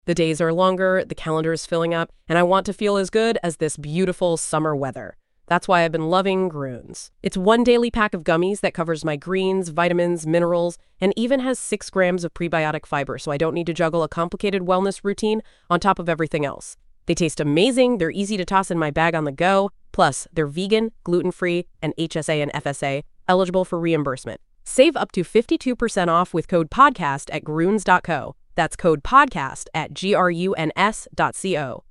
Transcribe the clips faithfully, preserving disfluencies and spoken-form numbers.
The days are longer, the calendar is filling up, and I want to feel as good as this beautiful summer weather. That's why I've been loving Grüns. It's one daily pack of gummies that covers my greens, vitamins, minerals, and even has six grams of prebiotic fiber, so I don't need to juggle a complicated wellness routine on top of everything else. They taste amazing, they're easy to toss in my bag on the go, plus they're vegan, gluten-free, and H S A and F S A, eligible for reimbursement. Save up to fifty-two percent off with code podcast at gruns dot co. That's code podcast at G R U N S dot C O.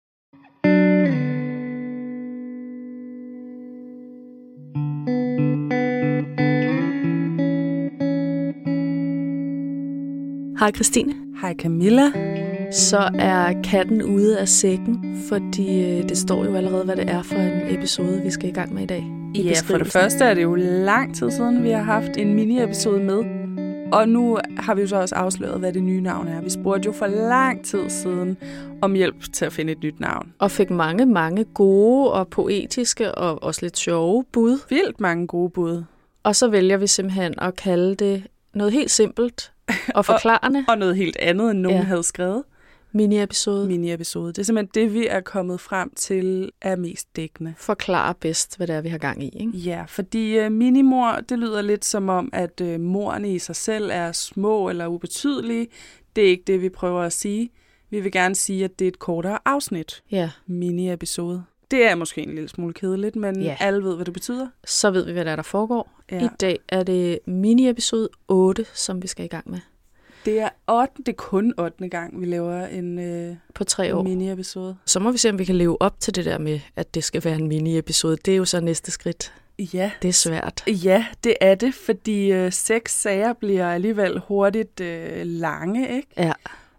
Hej Christine. Hej Camilla. Så er katten ude af sækken, fordi det står jo allerede, hvad det er for en episode, vi skal i gang med i dag. I ja, for det første er det jo lang tid siden, vi har haft en mini-episode med. Og nu har vi jo så også afsløret, hvad det nye navn er. Vi spurgte jo for lang tid siden om hjælp til at finde et nyt navn. Og fik mange, mange gode og poetiske og også lidt sjove bud. Vildt mange gode bud. Og så vælger vi simpelthen at kalde det noget helt simpelt og forklarende. og, og noget helt andet, end nogen ja. havde skrevet. Mini-episode. Mini-episode. Det er simpelthen det, vi er kommet frem til, er mest dækkende. Forklarer bedst, hvad det er, vi har gang i, ikke? Ja, fordi uh, minimor, det lyder lidt som om, at uh, morerne i sig selv er små eller ubetydelige. Det er ikke det, vi prøver at sige. Vi vil gerne sige, at det er et kortere afsnit. Ja. Mini-episode. Det er måske en lille smule kedeligt, men ja. alle ved, hvad det betyder. Så ved vi, hvad der, er, der foregår. Ja. I dag er det mini-episode otte, som vi skal i gang med. Det er, ottende, det er kun ottende gang, vi laver en, øh, på tre år. en mini-episode. Så må vi se, om vi kan leve op til det der med, at det skal være en mini-episode. Det er jo så næste skridt. Ja. Det er svært. Ja, det er det, fordi øh, seks sager bliver alligevel hurtigt øh, lange, ikke? Ja.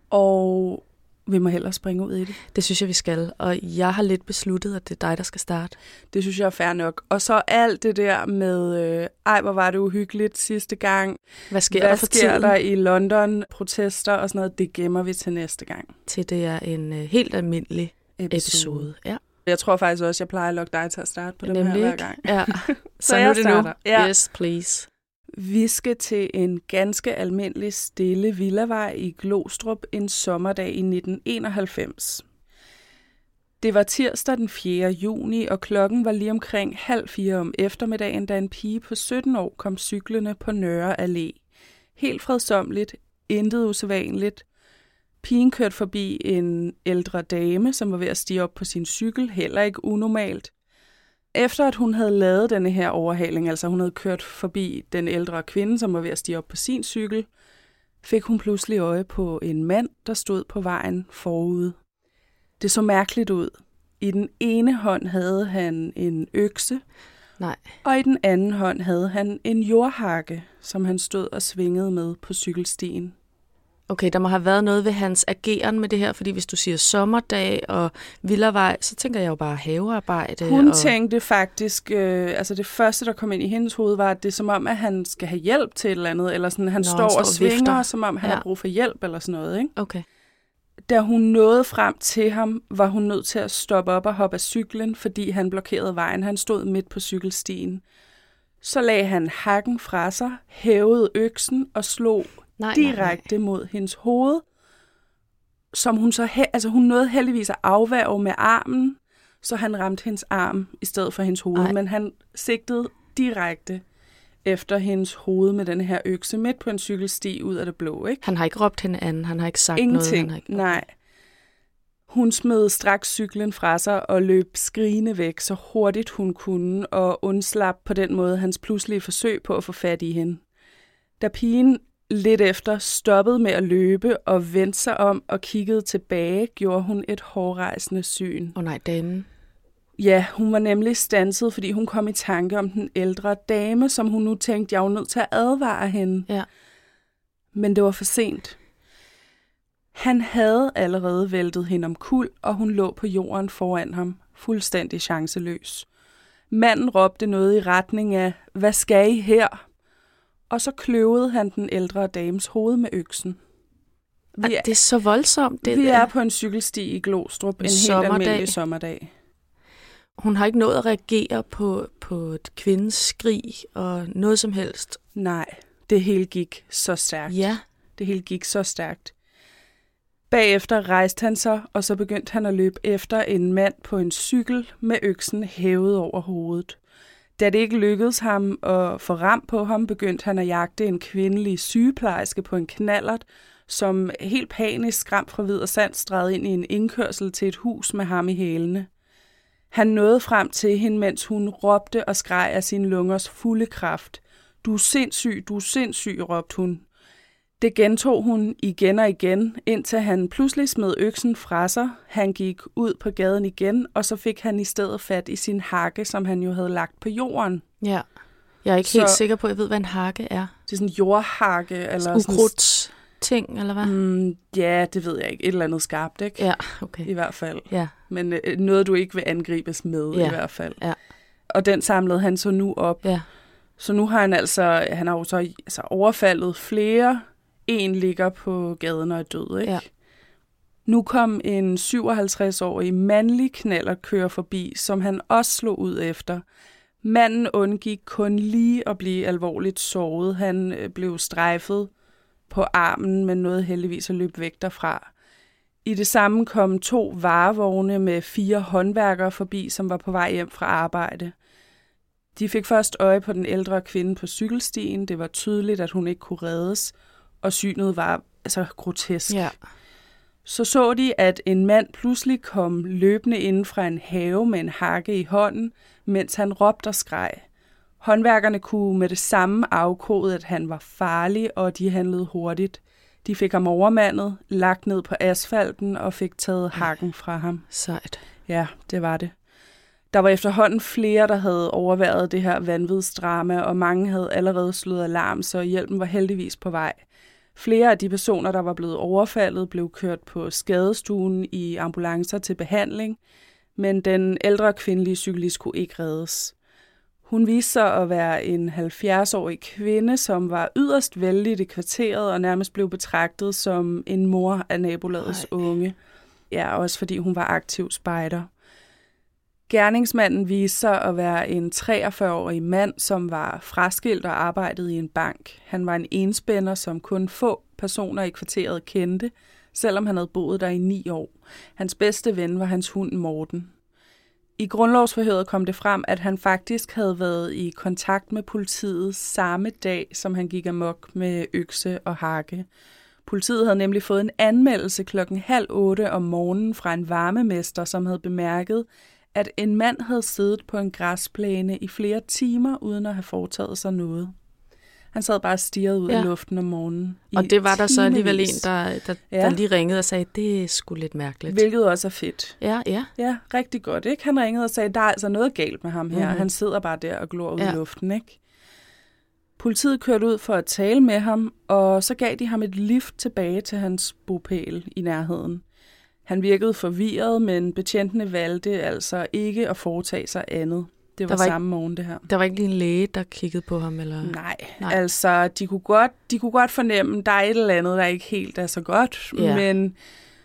Og vi må hellere springe ud i det. Det synes jeg, vi skal. Og jeg har lidt besluttet, at det er dig, der skal starte. Det synes jeg er fair nok. Og så alt det der med, øh, ej, hvor var det uhyggeligt sidste gang. Hvad sker Hvad der for sker tiden? der i London? Protester og sådan noget, det gemmer vi til næste gang. Til det er en øh, helt almindelig episode. episode. Ja. Jeg tror faktisk også, jeg plejer at lukke dig til at starte på den her hver gang. Ja. så, så jeg nu er det starter. nu. Ja. Yes, please. Vi skal til en ganske almindelig stille villavej i Glostrup en sommerdag i nitten enoghalvfems. Det var tirsdag den fjerde juni, og klokken var lige omkring halv fire om eftermiddagen, da en pige på sytten år kom cyklende på Nørre Allé. Helt fredsomligt, intet usædvanligt. Pigen kørte forbi en ældre dame, som var ved at stige op på sin cykel, heller ikke unormalt. Efter at hun havde lavet denne her overhaling, altså hun havde kørt forbi den ældre kvinde, som var ved at stige op på sin cykel, fik hun pludselig øje på en mand, der stod på vejen forude. Det så mærkeligt ud. I den ene hånd havde han en økse, Nej. og i den anden hånd havde han en jordhakke, som han stod og svingede med på cykelstien. Okay, der må have været noget ved hans ageren med det her, fordi hvis du siger sommerdag og villavej, så tænker jeg jo bare havearbejde. Hun og... tænkte faktisk, øh, altså det første, der kom ind i hendes hoved, var, at det er som om, at han skal have hjælp til et eller andet, eller sådan, han, Nå, står, han står og svinger, vifter. Som om han ja. har brug for hjælp, eller sådan noget, ikke? Okay. Da hun nåede frem til ham, var hun nødt til at stoppe op og hoppe af cyklen, fordi han blokerede vejen. Han stod midt på cykelstien. Så lagde han hakken fra sig, hævede øksen og slog nej, direkte nej, nej. mod hendes hoved, som hun så, he- altså hun nåede heldigvis at afværge med armen, så han ramte hendes arm i stedet for hendes hoved, Ej. men han sigtede direkte efter hendes hoved med den her økse midt på en cykelsti ud af det blå, ikke? Han har ikke råbt hende an, han har ikke sagt Ingenting. noget. Han har ikke... Nej. Hun smed straks cyklen fra sig og løb skrigende væk, så hurtigt hun kunne, og undslap på den måde hans pludselige forsøg på at få fat i hende. Da pigen lidt efter stoppede med at løbe og vendte sig om og kiggede tilbage, gjorde hun et hårrejsende syn. Åh oh, nej, damen. Ja, hun var nemlig standset, fordi hun kom i tanke om den ældre dame, som hun nu tænkte, jeg var nødt til at advare hende. Ja. Men det var for sent. Han havde allerede væltet hende omkuld, og hun lå på jorden foran ham, fuldstændig chanceløs. Manden råbte noget i retning af, hvad skal I her? Og så kløvede han den ældre dames hoved med øksen. Vi er, det er så voldsomt. Det vi der. er på en cykelsti i Glostrup en, en helt almindelig sommerdag. Hun har ikke nået at reagere på, på et kvindens skrig og noget som helst. Nej, det hele gik så stærkt. Ja. Det hele gik så stærkt. Bagefter rejste han sig, og så begyndte han at løbe efter en mand på en cykel med øksen hævet over hovedet. Da det ikke lykkedes ham at få ram på ham, begyndte han at jagte en kvindelig sygeplejerske på en knallert, som helt panisk skræmt fra vid og sandt strædede ind i en indkørsel til et hus med ham i hælene. Han nåede frem til hende, mens hun råbte og skreg af sine lungers fulde kraft. Du er sindssyg, du er sindssyg, råbte hun. Det gentog hun igen og igen, indtil han pludselig smed øksen fra sig. Han gik ud på gaden igen, og så fik han i stedet fat i sin hakke, som han jo havde lagt på jorden. Ja, jeg er ikke så, helt sikker på, at jeg ved, hvad en hakke er. Det er sådan en jordhakke. Eller Ukrudt ting, eller hvad? Mm, ja, det ved jeg ikke. Et eller andet skarpt, ikke? Ja, okay. I hvert fald. Ja. Men øh, noget, du ikke vil angribes med, ja. i hvert fald. Ja. Og den samlede han så nu op. Ja. Så nu har han altså, han har jo så altså, overfaldet flere. En ligger på gaden og er død, ikke? Ja. Nu kom en syvoghalvtreds-årig mandlig knallertkører forbi, som han også slog ud efter. Manden undgik kun lige at blive alvorligt såret. Han blev strejfet på armen, men nåede heldigvis at løbe væk derfra. I det samme kom to varevogne med fire håndværkere forbi, som var på vej hjem fra arbejde. De fik først øje på den ældre kvinde på cykelstien. Det var tydeligt, at hun ikke kunne reddes, og synet var altså grotesk. Ja. Så så de, at en mand pludselig kom løbende inden fra en have med en hakke i hånden, mens han råbte og skreg. Håndværkerne kunne med det samme afkode, at han var farlig, og de handlede hurtigt. De fik ham overmandet, lagt ned på asfalten og fik taget hakken fra ham. Sejt. Ja, det var det. Der var efterhånden flere, der havde overværet det her vanvidsdrama, og mange havde allerede slået alarm, så hjælpen var heldigvis på vej. Flere af de personer, der var blevet overfaldet, blev kørt på skadestuen i ambulancer til behandling, men den ældre kvindelige cyklist kunne ikke reddes. Hun viste sig at være en halvfjerds-årig kvinde, som var yderst vældig i kvarteret og nærmest blev betragtet som en mor af nabolagets Ej. unge. Ja, også fordi hun var aktiv spejder. Gerningsmanden viste sig at være en treogfyrre-årig mand, som var fraskilt og arbejdede i en bank. Han var en enspænder, som kun få personer i kvarteret kendte, selvom han havde boet der i ni år. Hans bedste ven var hans hund Morten. I grundlovsforhøret kom det frem, at han faktisk havde været i kontakt med politiet samme dag, som han gik amok med økse og hakke. Politiet havde nemlig fået en anmeldelse klokken halv otte om morgenen fra en varmemester, som havde bemærket, at en mand havde siddet på en græsplæne i flere timer, uden at have foretaget sig noget. Han sad bare og stirrede ud ja. i luften om morgenen. Og det var der timevis. så alligevel en, der, der, ja. der lige ringede og sagde, det er sgu lidt mærkeligt. Hvilket også er fedt. Ja, ja. Ja, rigtig godt, ikke? Han ringede og sagde, der er altså noget galt med ham her. Mm-hmm. Han sidder bare der og glor ud ja. i luften, ikke? Politiet kørte ud for at tale med ham, og så gav de ham et lift tilbage til hans bopæl i nærheden. Han virkede forvirret, men betjentene valgte altså ikke at foretage sig andet. Det var, var samme ikke, morgen, det her. Der var ikke lige en læge, der kiggede på ham? Eller? Nej, Nej, altså de kunne, godt, de kunne godt fornemme, at der er et eller andet, der ikke helt er så godt, ja. men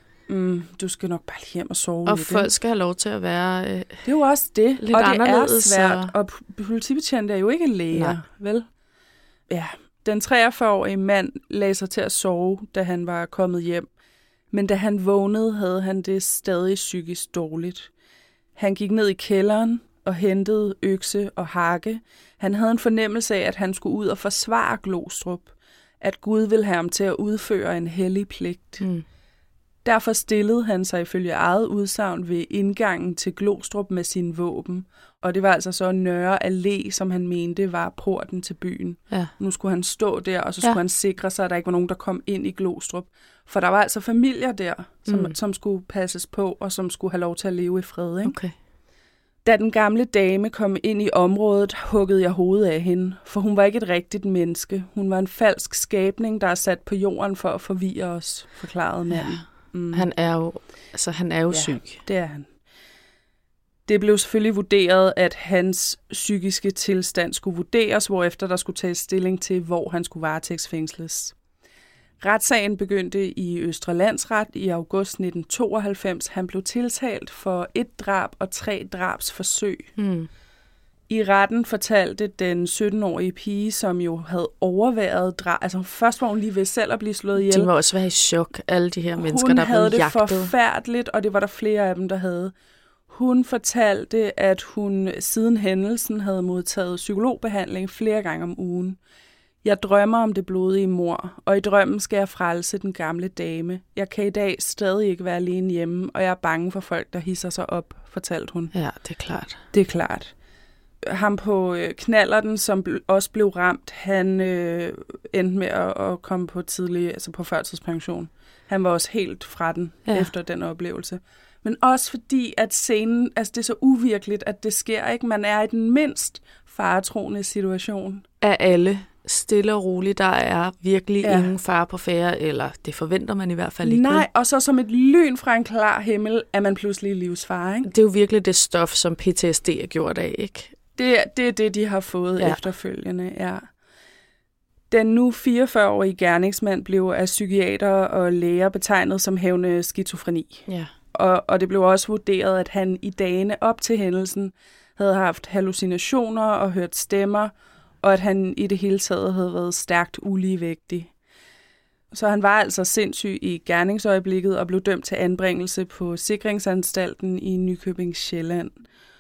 mm, du skal nok bare lige hjem og sove og lidt. Og folk skal have lov til at være øh, Det er jo også det, lidt og det anderledes. er svært, og politibetjente er jo ikke læger, Nej. vel? Ja, den treogfyrre-årige mand lagde sig til at sove, da han var kommet hjem. Men da han vågnede, havde han det stadig psykisk dårligt. Han gik ned i kælderen og hentede økse og hakke. Han havde en fornemmelse af, at han skulle ud og forsvare Glostrup. At Gud ville have ham til at udføre en hellig pligt. Mm. Derfor stillede han sig ifølge eget udsagn ved indgangen til Glostrup med sin våben. Og det var altså så Nørre Allé, som han mente var porten til byen. Ja. Nu skulle han stå der, og så skulle ja. han sikre sig, at der ikke var nogen, der kom ind i Glostrup. For der var altså familier der, som, mm. som skulle passes på, og som skulle have lov til at leve i fred. Ikke? Okay. Da den gamle dame kom ind i området, huggede jeg hovedet af hende, for hun var ikke et rigtigt menneske. Hun var en falsk skabning, der er sat på jorden for at forvirre os, forklarede manden. Ja. Mm. Han er jo, altså, han er jo ja, syg. Det er han. Det blev selvfølgelig vurderet, at hans psykiske tilstand skulle vurderes, hvorefter der skulle tages stilling til, hvor han skulle varetægtsfængsles. Retssagen begyndte i Østre Landsret i august nitten tooghalvfems. Han blev tiltalt for et drab og tre drabsforsøg. Mm. I retten fortalte den sytten-årige pige, som jo havde overværet drab, altså først var hun lige ved selv at blive slået ihjel. De må også være i chok, alle de her mennesker, hun der er blevet jagtet. Hun havde det forfærdeligt, og det var der flere af dem, der havde. Hun fortalte, at hun siden hændelsen havde modtaget psykologbehandling flere gange om ugen. Jeg drømmer om det blodige mord, og i drømmen skal jeg frelse den gamle dame. Jeg kan i dag stadig ikke være alene hjemme, og jeg er bange for folk, der hisser sig op, fortalte hun. Ja, det er klart. Det er klart. Ham på knallerten, som også blev ramt, han øh, endte med at, at komme på tidlig, altså på førtidspension. Han var også helt fra den ja. efter den oplevelse. Men også fordi, at scenen, altså det er så uvirkeligt, at det sker, ikke? Man er i den mindst faretroende situation. Af alle, stille og roligt, der er virkelig ja. ingen fare på færde, eller det forventer man i hvert fald ikke. Nej, og så som et lyn fra en klar himmel, er man pludselig i livsfare, ikke? Det er jo virkelig det stof, som P T S D er gjort af, ikke? Det, det er det, de har fået ja. efterfølgende, ja. Den nu fireogfyrre-årige gerningsmand blev af psykiater og læger betegnet som havende skizofreni. Ja. Og, og det blev også vurderet, at han i dagene op til hændelsen havde haft hallucinationer og hørt stemmer, og at han i det hele taget havde været stærkt uligevægtig. Så han var altså sindssyg i gerningsøjeblikket og blev dømt til anbringelse på Sikringsanstalten i Nykøbing Sjælland.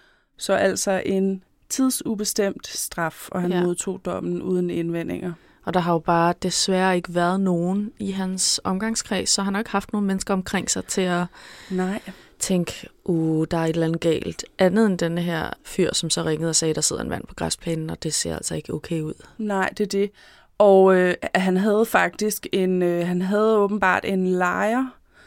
Så altså en tidsubestemt straf, og han ja. modtog dommen uden indvendinger. Og der har jo bare desværre ikke været nogen i hans omgangskreds, så han har ikke haft nogen mennesker omkring sig til at Nej. tænke, uh, der er et eller andet galt. Andet end denne her fyr, som så ringede og sagde, der sidder en mand på græsplænen, og det ser altså ikke okay ud. Nej, det er det. Og øh, han havde faktisk en, øh, han havde åbenbart en lejer,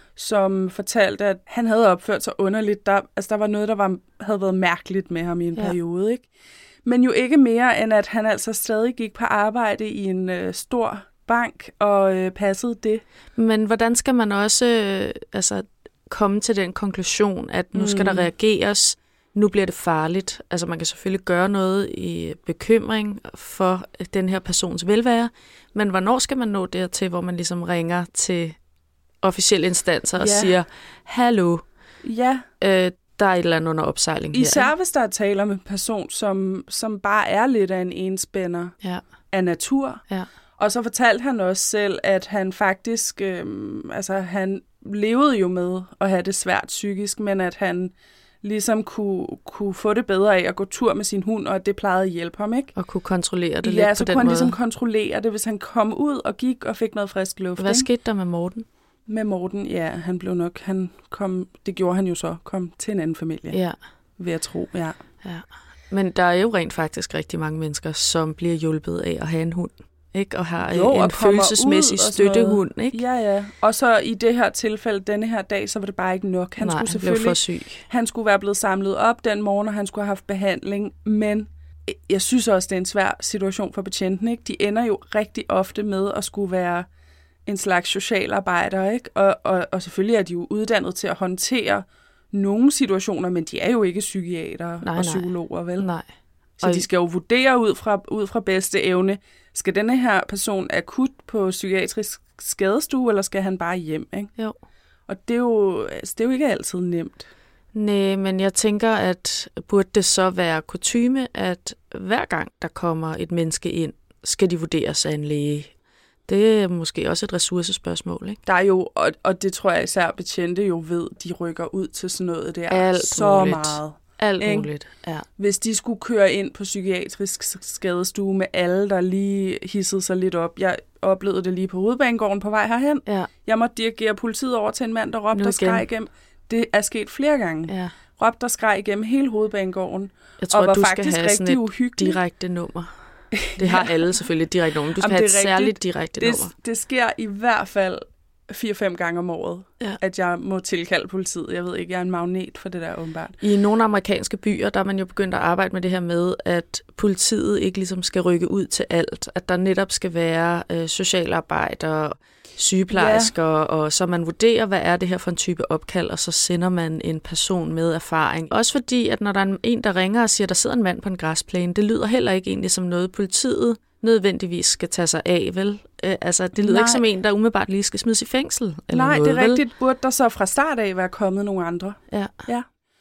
som fortalte, at han havde opført sig underligt. Der, altså, der var noget, der var, havde været mærkeligt med ham i en ja. periode, ikke? Men jo ikke mere, end at han altså stadig gik på arbejde i en øh, stor bank og øh, passede det. Men hvordan skal man også øh, altså, komme til den konklusion, at nu skal mm. der reageres, nu bliver det farligt? Altså man kan selvfølgelig gøre noget i bekymring for den her persons velvære, men hvornår skal man nå dertil, hvor man ligesom ringer til officielle instanser og ja. siger, hallo, ja. øh, der er et eller andet under opsejling her. Især hvis der er tale om en person, som, som bare er lidt af en enspænder ja. af natur. Ja. Og så fortalte han også selv, at han faktisk, øh, altså han levede jo med at have det svært psykisk, men at han ligesom kunne, kunne få det bedre af at gå tur med sin hund, og at det plejede at hjælpe ham, ikke? Og kunne kontrollere det ja, lidt på den måde. Ja, så kunne han ligesom kontrollere det, hvis han kom ud og gik og fik noget frisk luft. Hvad skete der med Morten? Med Morten, ja, han blev nok, han kom, det gjorde han jo så, kom til en anden familie, ja. ved at tro, ja. ja. Men der er jo rent faktisk rigtig mange mennesker, som bliver hjulpet af at have en hund, ikke? Og har jo, en og følelsesmæssig støttehund, ikke? Ja, ja. Og så i det her tilfælde, denne her dag, så var det bare ikke nok. Han Nej, skulle selvfølgelig, han blev for syg. Han skulle være blevet samlet op den morgen, og han skulle have haft behandling, men jeg synes også, det er en svær situation for betjenten, ikke? De ender jo rigtig ofte med at skulle være en slags socialarbejder, ikke? Og, og, og selvfølgelig er de jo uddannet til at håndtere nogle situationer, men de er jo ikke psykiatere nej, og psykologer, vel? Nej. Så de skal jo vurdere ud fra, ud fra bedste evne. Skal denne her person akut på psykiatrisk skadestue, eller skal han bare hjem, ikke? Jo. Og det er jo, altså, det er jo ikke altid nemt. Nej, men jeg tænker, at burde det så være kutyme, at hver gang der kommer et menneske ind, skal de vurderes af en læge? Det er måske også et ressourcespørgsmål, ikke? Der er jo, og, og det tror jeg især betjente jo ved, de rykker ud til sådan noget der. Alt så muligt. meget. Alt ikke? muligt, ja. Hvis de skulle køre ind på psykiatrisk skadestue med alle, der lige hissede sig lidt op. Jeg oplevede det lige på Hovedbanegården på vej herhen. Ja. Jeg måtte dirigere politiet over til en mand, der råbte og skreg igennem. Det er sket flere gange. Ja. Råbte og skreg igennem hele Hovedbanegården. Jeg tror, og var du faktisk skal have sådan et uhyggelig. direkte nummer. Det har alle selvfølgelig et direkte nummer. Du skal Jamen, have et særligt direkte det, nummer. Det sker i hvert fald fire-fem gange om året, ja. at jeg må tilkalde politiet. Jeg ved ikke, jeg er en magnet for det der åbenbart. I nogle amerikanske byer, der er man jo begyndt at arbejde med det her med, at politiet ikke ligesom skal rykke ud til alt. At der netop skal være øh, socialarbejdere, sygeplejersker, ja. Og så man vurderer, hvad er det her for en type opkald, og så sender man en person med erfaring. Også fordi, at når der er en, der ringer og siger, der sidder en mand på en græsplæne, det lyder heller ikke egentlig som noget, politiet nødvendigvis skal tage sig af, vel? Øh, altså, det lyder Nej. ikke som en, der umiddelbart lige skal smides i fængsel. Eller Nej, noget, det er vel? rigtigt. Burde der så fra start af være kommet nogle andre? Ja. ja.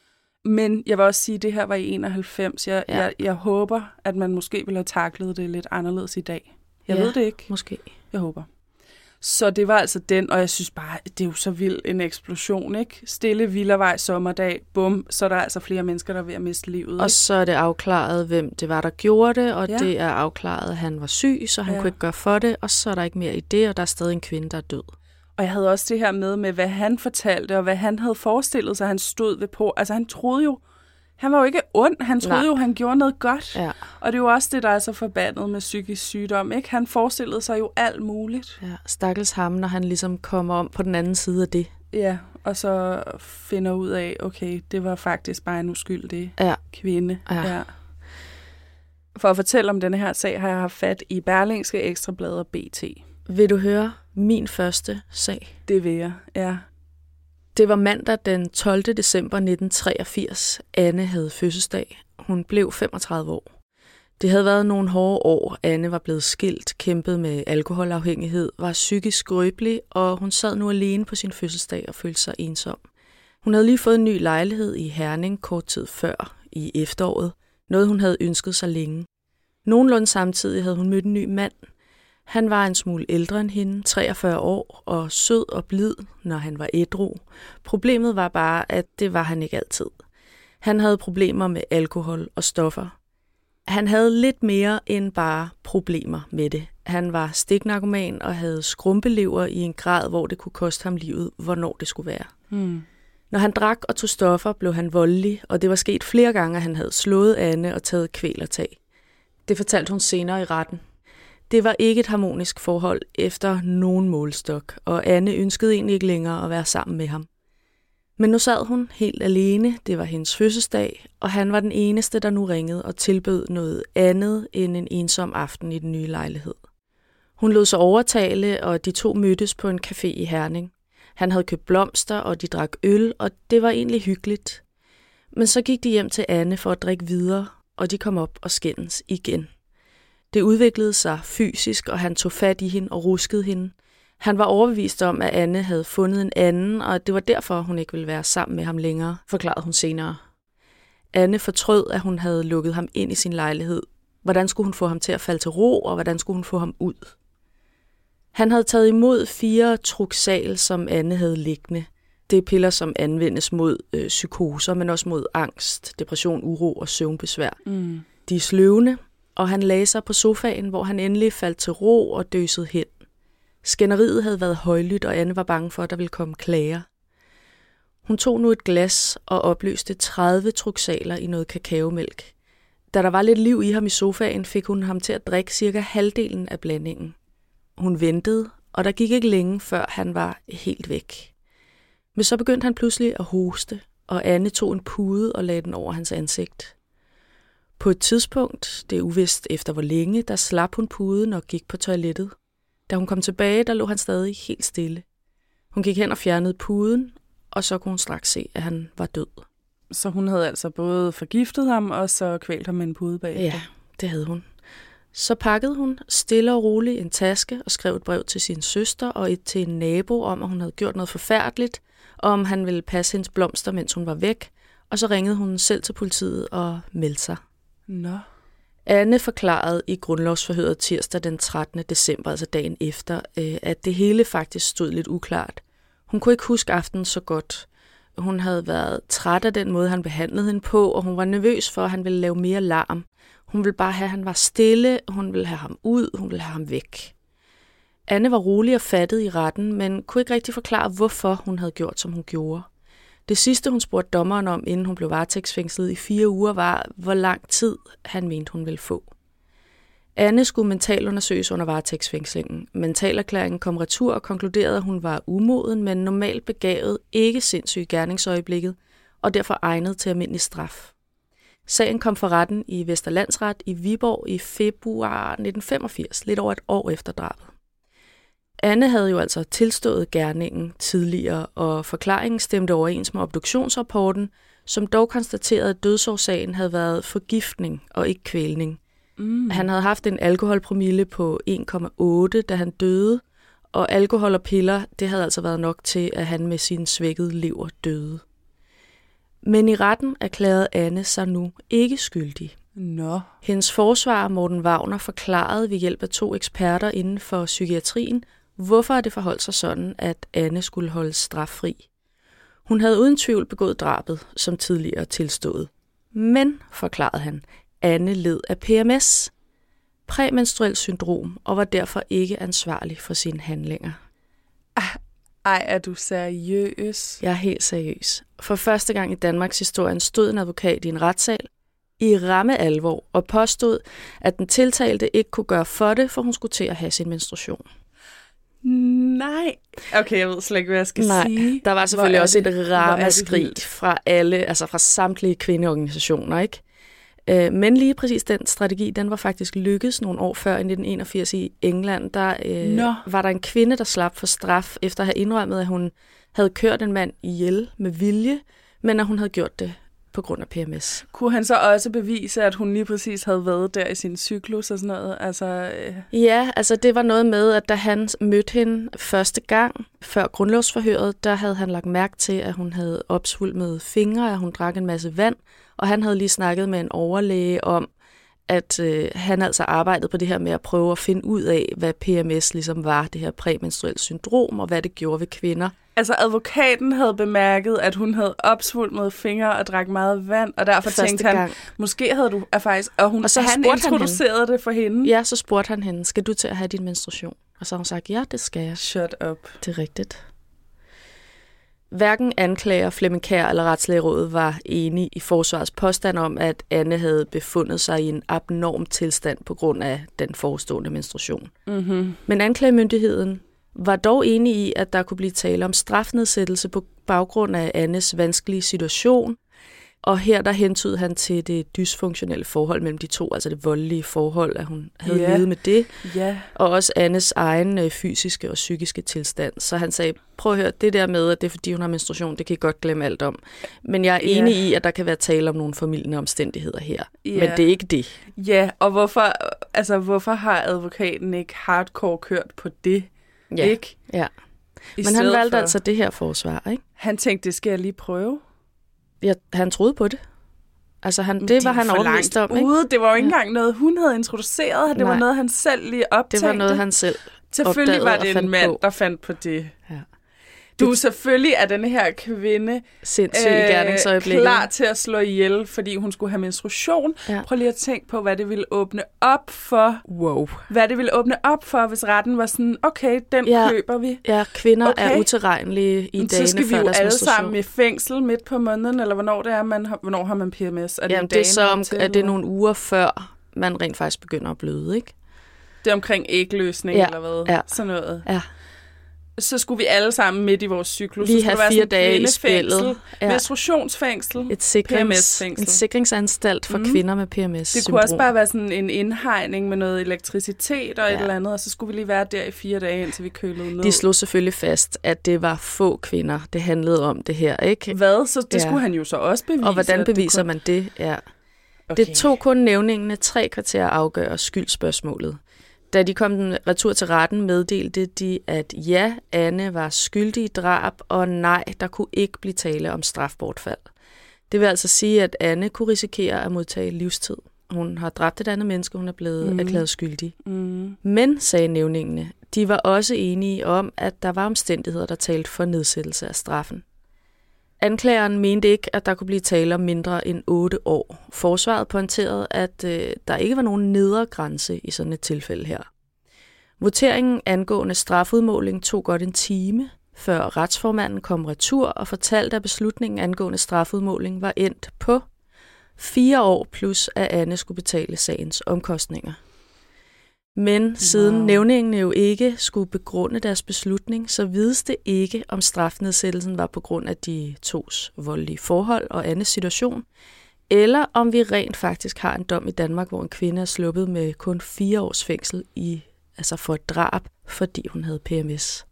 Men jeg vil også sige, at det her var i enoghalvfems. Jeg, Ja. jeg, jeg håber, at man måske ville have taklet det lidt anderledes i dag. Jeg Ja, ved det ikke. Måske. Jeg håber. Så det var altså den, og jeg synes bare, det er jo så vild en eksplosion, ikke? Stille Villavej sommerdag, bum, så er der altså flere mennesker, der er ved at miste livet. Og Ikke? så er det afklaret, hvem det var, der gjorde det, og Ja. ja. det er afklaret, at han var syg, så han Ja. ja. kunne ikke gøre for det, og så er der ikke mere i det, og der er stadig en kvinde, der er død. Og jeg havde også det her med, med hvad han fortalte, og hvad han havde forestillet sig, han stod ved på. Altså han troede jo, han var jo ikke ond, han troede Nej. jo, han gjorde noget godt. Ja. Og det er jo også det, der er så forbandet med psykisk sygdom, ikke? Han forestillede sig jo alt muligt. Ja, stakkels ham, når han ligesom kommer om på den anden side af det. Ja, og så finder ud af, okay, det var faktisk bare en uskyldig Ja. kvinde. Ja. Ja. For at fortælle om denne her sag, har jeg haft fat i Berlingske, Ekstrabladet og B T. Vil du høre min første sag? Det vil jeg, ja. Det var mandag den tolvte december nitten treogfirs. Anne havde fødselsdag. Hun blev femogtredive år. Det havde været nogle hårde år. Anne var blevet skilt, kæmpet med alkoholafhængighed, var psykisk skrøbelig, og hun sad nu alene på sin fødselsdag og følte sig ensom. Hun havde lige fået en ny lejlighed i Herning kort tid før, i efteråret. Noget hun havde ønsket sig længe. Nogenlunde samtidig havde hun mødt en ny mand. Han var en smule ældre end hende, treogfyrre år, og sød og blid, når han var ædru. Problemet var bare, at det var han ikke altid. Han havde problemer med alkohol og stoffer. Han havde lidt mere end bare problemer med det. Han var stiknarkoman og havde skrumpelever i en grad, hvor det kunne koste ham livet, hvornår det skulle være. Hmm. Når han drak og tog stoffer, blev han voldelig, og det var sket flere gange, at han havde slået Anne og taget kvælertag. Det fortalte hun senere i retten. Det var ikke et harmonisk forhold efter nogen målestok, og Anne ønskede egentlig ikke længere at være sammen med ham. Men nu sad hun helt alene, det var hendes fødselsdag, og han var den eneste, der nu ringede og tilbød noget andet end en ensom aften i den nye lejlighed. Hun lod sig overtale, og de to mødtes på en café i Herning. Han havde købt blomster, og de drak øl, og det var egentlig hyggeligt. Men så gik de hjem til Anne for at drikke videre, og de kom op og skændes igen. Det udviklede sig fysisk, og han tog fat i hende og ruskede hende. Han var overbevist om, at Anne havde fundet en anden, og det var derfor, hun ikke ville være sammen med ham længere, forklarede hun senere. Anne fortrød, at hun havde lukket ham ind i sin lejlighed. Hvordan skulle hun få ham til at falde til ro, og hvordan skulle hun få ham ud? Han havde taget imod fire Truxal, som Anne havde liggende. Det er piller, som anvendes mod øh, psykoser, men også mod angst, depression, uro og søvnbesvær. Mm. De er sløvende, og han lagde sig på sofaen, hvor han endelig faldt til ro og døsede hen. Skænderiet havde været højlydt, og Anne var bange for, at der ville komme klager. Hun tog nu et glas og opløste tredive Truxaler i noget kakaomælk. Da der var lidt liv i ham i sofaen, fik hun ham til at drikke cirka halvdelen af blandingen. Hun ventede, og der gik ikke længe, før han var helt væk. Men så begyndte han pludselig at hoste, og Anne tog en pude og lagde den over hans ansigt. På et tidspunkt, det er uvist efter hvor længe, der slap hun puden og gik på toilettet. Da hun kom tilbage, der lå han stadig helt stille. Hun gik hen og fjernede puden, og så kunne hun straks se, at han var død. Så hun havde altså både forgiftet ham, og så kvalt ham med en pude bagefter? Ja, det havde hun. Så pakkede hun stille og roligt en taske og skrev et brev til sin søster og et til en nabo om, at hun havde gjort noget forfærdeligt, og om han ville passe hendes blomster, mens hun var væk. Og så ringede hun selv til politiet og meldte sig. Nå. Anne forklarede i grundlovsforhøret tirsdag den trettende december, altså dagen efter, at det hele faktisk stod lidt uklart. Hun kunne ikke huske aftenen så godt. Hun havde været træt af den måde, han behandlede hende på, og hun var nervøs for, at han ville lave mere larm. Hun ville bare have, at han var stille, hun ville have ham ud, hun ville have ham væk. Anne var rolig og fattet i retten, men kunne ikke rigtig forklare, hvorfor hun havde gjort, som hun gjorde. Det sidste, hun spurgte dommeren om, inden hun blev varetægtsfængslet i fire uger, var, hvor lang tid han mente, hun ville få. Anne skulle mentalundersøges under varetægtsfængslingen. Mentalerklæringen kom retur og konkluderede, at hun var umoden, men normalt begavet, ikke sindssyg i gerningsøjeblikket, og derfor egnet til almindelig straf. Sagen kom for retten i Vesterlandsret i Viborg i februar nitten femogfirs, lidt over et år efter drabet. Anne havde jo altså tilstået gerningen tidligere, og forklaringen stemte overens med obduktionsrapporten, som dog konstaterede, at dødsårsagen havde været forgiftning og ikke kvælning. Mm. Han havde haft en alkoholpromille på en komma otte, da han døde, og alkohol og piller, det havde altså været nok til, at han med sin svækkede lever døde. Men i retten erklærede Anne sig nu ikke skyldig. Nå. Hendes forsvarer, Morten Wagner, forklarede ved hjælp af to eksperter inden for psykiatrien, hvorfor det forholdt sig sådan, at Anne skulle holdes straffri. Hun havde uden tvivl begået drabet, som tidligere tilstået. Men, forklarede han, Anne led af P M S, præmenstruelt syndrom, og var derfor ikke ansvarlig for sine handlinger. Ej, er du seriøs? Jeg er helt seriøs. For første gang i Danmarks historie stod en advokat i en retssal i ramme alvor og påstod, at den tiltalte ikke kunne gøre for det, for hun skulle til at have sin menstruation. Nej. Okay, jeg ved slet ikke, hvad jeg skal Nej, sige. der var selvfølgelig også det, et ramaskrig fra alle, altså fra samtlige kvindeorganisationer, ikke? Men lige præcis den strategi, den var faktisk lykkedes nogle år før i nitten enogfirs i England. Der øh, var der en kvinde, der slap for straf efter at have indrømmet, at hun havde kørt en mand ihjel med vilje, men at hun havde gjort det på grund af P M S. Kunne han så også bevise, at hun lige præcis havde været der i sin cyklus og sådan noget? Altså, øh... Ja, altså det var noget med, at da han mødte hende første gang før grundlovsforhøret, der havde han lagt mærke til, at hun havde opsvulmede fingre, at hun drak en masse vand, og han havde lige snakket med en overlæge om, at øh, han altså arbejdede på det her med at prøve at finde ud af, hvad P M S ligesom var, det her præmenstruelt syndrom, og hvad det gjorde ved kvinder. Altså advokaten havde bemærket, at hun havde opsvulmede fingre og drak meget vand, og derfor første tænkte han, gang. måske havde du er faktisk, og, hun, og så han introducerede han det for hende. Ja, så spurgte han hende, skal du til at have din menstruation? Og så har hun sagt, ja, det skal jeg. Shut up. Det er rigtigt. Hverken anklager, Flemming Kjær eller Retslægerådet var enige i forsvarets påstand om, at Anne havde befundet sig i en abnorm tilstand på grund af den forestående menstruation. Mm-hmm. Men anklagemyndigheden var dog enige i, at der kunne blive tale om strafnedsættelse på baggrund af Annes vanskelige situation. Og her der hentydede han til det dysfunktionelle forhold mellem de to, altså det voldelige forhold, at hun havde yeah. levet med det. Yeah. Og også Annes egen øh, fysiske og psykiske tilstand. Så han sagde, prøv at høre, det der med, at det er fordi hun har menstruation, det kan I godt glemme alt om. Men jeg er yeah. enig i, at der kan være tale om nogle formildende omstændigheder her. Yeah. Men det er ikke det. Ja, og hvorfor, altså, hvorfor har advokaten ikke hardcore kørt på det? Ja, ikke? ja. Men han valgte for... altså det her forsvar, ikke? Han tænkte, det skal jeg lige prøve. Ja, han troede på det. Altså, han, det, det var han overbevist om, ikke? Ude. Det var jo ikke ja. engang noget, hun havde introduceret. Det Nej. var noget, han selv lige optænkte. Det var noget, han selv Selvfølgelig var det en mand, på. der fandt på det. Ja. Du er selvfølgelig er den her kvinde sindssyg øh, gerningsøjeblik. Klar til at slå ihjel, fordi hun skulle have menstruation. Ja. Prøv lige at tænke på, hvad det ville åbne op for. Wow. Hvad det ville åbne op for, hvis retten var sådan, okay, den ja. køber vi. Ja, kvinder okay. er utilregnelige i dagene før deres menstruation. Så skal vi jo alle sammen i fængsel midt på måneden, eller hvornår det er, man har, hvornår har man P M S? Er det, Jamen, det er så om, er det nogle uger før, man rent faktisk begynder at bløde, ikke? Det er omkring ægløsning, ja. eller hvad? Ja. Sådan noget. Ja. Så skulle vi alle sammen midt i vores cyklus. Lige have fire dage i spillet. Ja. Menstruationsfængsel. Et sikrings, en sikringsanstalt for mm. kvinder med P M S-syndrom. Det kunne også bare være sådan en indhegning med noget elektricitet og ja. et eller andet, og så skulle vi lige være der i fire dage, indtil vi kølede ned. De slog selvfølgelig fast, at det var få kvinder, det handlede om det her, ikke? Hvad? Så det ja. skulle han jo så også bevise. Og hvordan beviser kunne... man det? Ja. Okay. Det tog kun nævningene tre kvarter at afgøre skyldspørgsmålet. Da de kom retur til retten, meddelte de, at ja, Anne var skyldig i drab, og nej, der kunne ikke blive tale om strafbortfald. Det vil altså sige, at Anne kunne risikere at modtage livstid. Hun har dræbt et andet menneske, hun er blevet mm. erklæret skyldig. Mm. Men, sagde nævningene, de var også enige om, at der var omstændigheder, der talte for nedsættelse af straffen. Anklageren mente ikke, at der kunne blive tale om mindre end otte år. Forsvaret pointerede, at øh, der ikke var nogen nedre grænse i sådan et tilfælde her. Voteringen angående strafudmåling tog godt en time, før retsformanden kom retur og fortalte, at beslutningen angående strafudmåling var endt på fire år plus, at Anne skulle betale sagens omkostninger. Men wow. siden nævningen jo ikke skulle begrunde deres beslutning, så vides det ikke, om strafnedsættelsen var på grund af de tos voldelige forhold og Annes situation, eller om vi rent faktisk har en dom i Danmark, hvor en kvinde er sluppet med kun fire års fængsel i, altså for et drab, fordi hun havde P M S.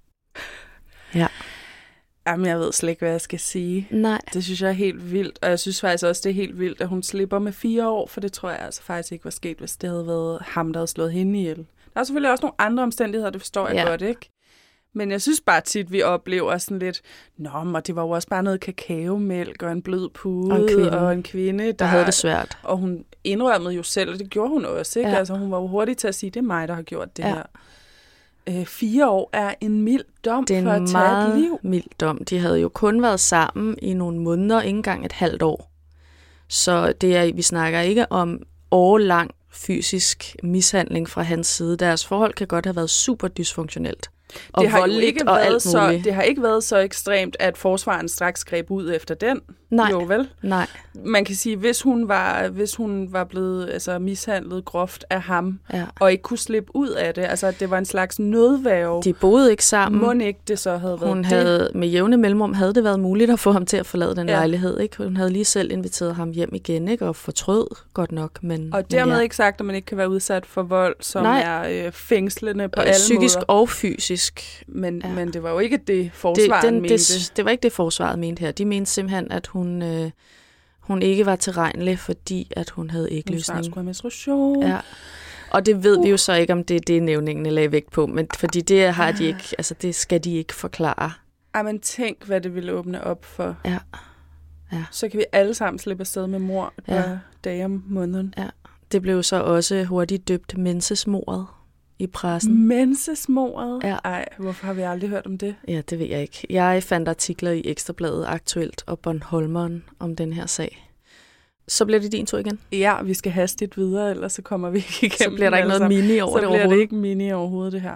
Ja. Jamen, jeg ved slet ikke, hvad jeg skal sige. Nej. Det synes jeg er helt vildt, og jeg synes faktisk også, det er helt vildt, at hun slipper med fire år, for det tror jeg altså faktisk ikke var sket, hvis det havde været ham, der havde slået hende ihjel. Der er selvfølgelig også nogle andre omstændigheder, det forstår jeg ja. godt, ikke? Men jeg synes bare tit, vi oplever sådan lidt, nå, og det var jo også bare noget kakaomælk og en blød pude og en kvinde, og en kvinde der, der havde det svært. Og hun indrømmede jo selv, og det gjorde hun også, ikke? Ja. Altså, hun var jo hurtig til at sige, det er mig, der har gjort det ja. her. Øh, fire år er en mild dom det er for at tage meget et liv. mild dom. De havde jo kun været sammen i nogle måneder, ikke engang et halvt år. Så det er, vi snakker ikke om årelang fysisk mishandling fra hans side. Deres forhold kan godt have været super dysfunktionelt. Og det har jo ikke og været alt så, det har ikke været så ekstremt, at forsvaren straks greb ud efter den. Nej. Jo vel? Nej. Man kan sige, hvis hun var, hvis hun var blevet altså, mishandlet groft af ham, ja. og ikke kunne slippe ud af det, altså at det var en slags nødværge. De boede ikke sammen. Må ikke det så havde hun været havde, det? Med jævne mellemrum havde det været muligt at få ham til at forlade den ja. lejlighed. Ikke? Hun havde lige selv inviteret ham hjem igen, ikke? Og fortrød godt nok. Men, og dermed men ja. ikke sagt, at man ikke kan være udsat for vold, som Nej. er øh, fængslende på og alle psykisk måder. og fysisk. Men, ja. men det var jo ikke det, forsvaret det, den, mente. Det, det var ikke det, forsvaret mente her. De mente simpelthen, at hun, øh, hun ikke var tilregnelig, fordi at hun havde ægløsning. Hun skulle have menstruation. Ja. Og det ved uh. vi jo så ikke, om det er det, nævningene lagde vægt på. Men fordi det har de ikke, altså det skal de ikke forklare. Ej, men tænk, hvad det ville åbne op for. Ja. ja. Så kan vi alle sammen slippe afsted med mor et ja. par dage om måneden. Ja. Det blev så også hurtigt døbt mensesmordet i pressen. Mensesmordet? Ja. Ej, hvorfor har vi aldrig hørt om det? Ja, det ved jeg ikke. Jeg fandt artikler i Ekstrabladet Aktuelt og Bornholmeren om den her sag. Så bliver det din tur igen. Ja, vi skal hastigt videre, ellers så kommer vi ikke igennem. Så bliver der ikke noget mini over så det overhovedet. Så bliver det ikke mini overhovedet, det her.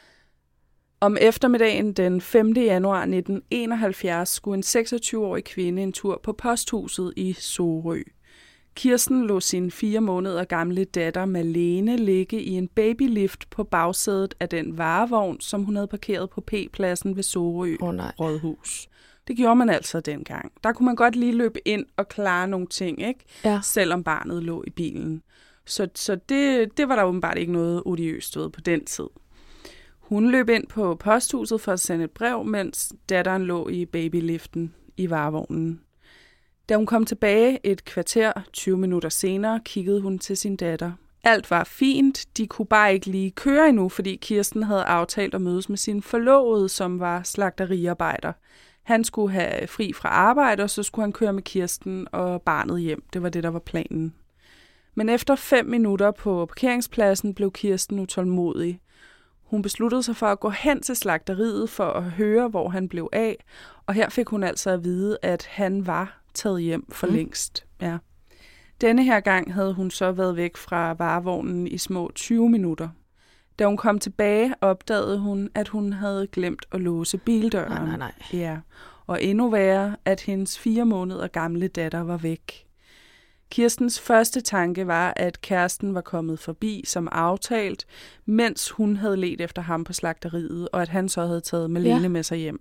Om eftermiddagen den femte januar nitten enoghalvfjerds skulle en seksogtyve-årig kvinde en tur på posthuset i Sorø. Kirsten lå sin fire måneder gamle datter Malene ligge i en babylift på bagsædet af den varevogn, som hun havde parkeret på P-pladsen ved Sorø oh, nej. Rådhus. Det gjorde man altså dengang. Der kunne man godt lige løbe ind og klare nogle ting, ikke? Ja. Selvom barnet lå i bilen. Så, så det, det var der åbenbart ikke noget odiøst ved på den tid. Hun løb ind på posthuset for at sende et brev, mens datteren lå i babyliften i varevognen. Da hun kom tilbage et kvarter, tyve minutter senere, kiggede hun til sin datter. Alt var fint, de kunne bare ikke lige køre endnu, fordi Kirsten havde aftalt at mødes med sin forlovede, som var slagteriarbejder. Han skulle have fri fra arbejde, og så skulle han køre med Kirsten og barnet hjem. Det var det, der var planen. Men efter fem minutter på parkeringspladsen blev Kirsten utålmodig. Hun besluttede sig for at gå hen til slagteriet for at høre, hvor han blev af, og her fik hun altså at vide, at han var taget hjem for mm. længst. Ja. Denne her gang havde hun så været væk fra varevognen i små tyve minutter. Da hun kom tilbage, opdagede hun, at hun havde glemt at låse bildøren. Nej, nej, nej. Ja. Og endnu værre, at hendes fire måneder gamle datter var væk. Kirstens første tanke var, at kæresten var kommet forbi som aftalt, mens hun havde ledt efter ham på slagteriet, og at han så havde taget Malene ja. med sig hjem.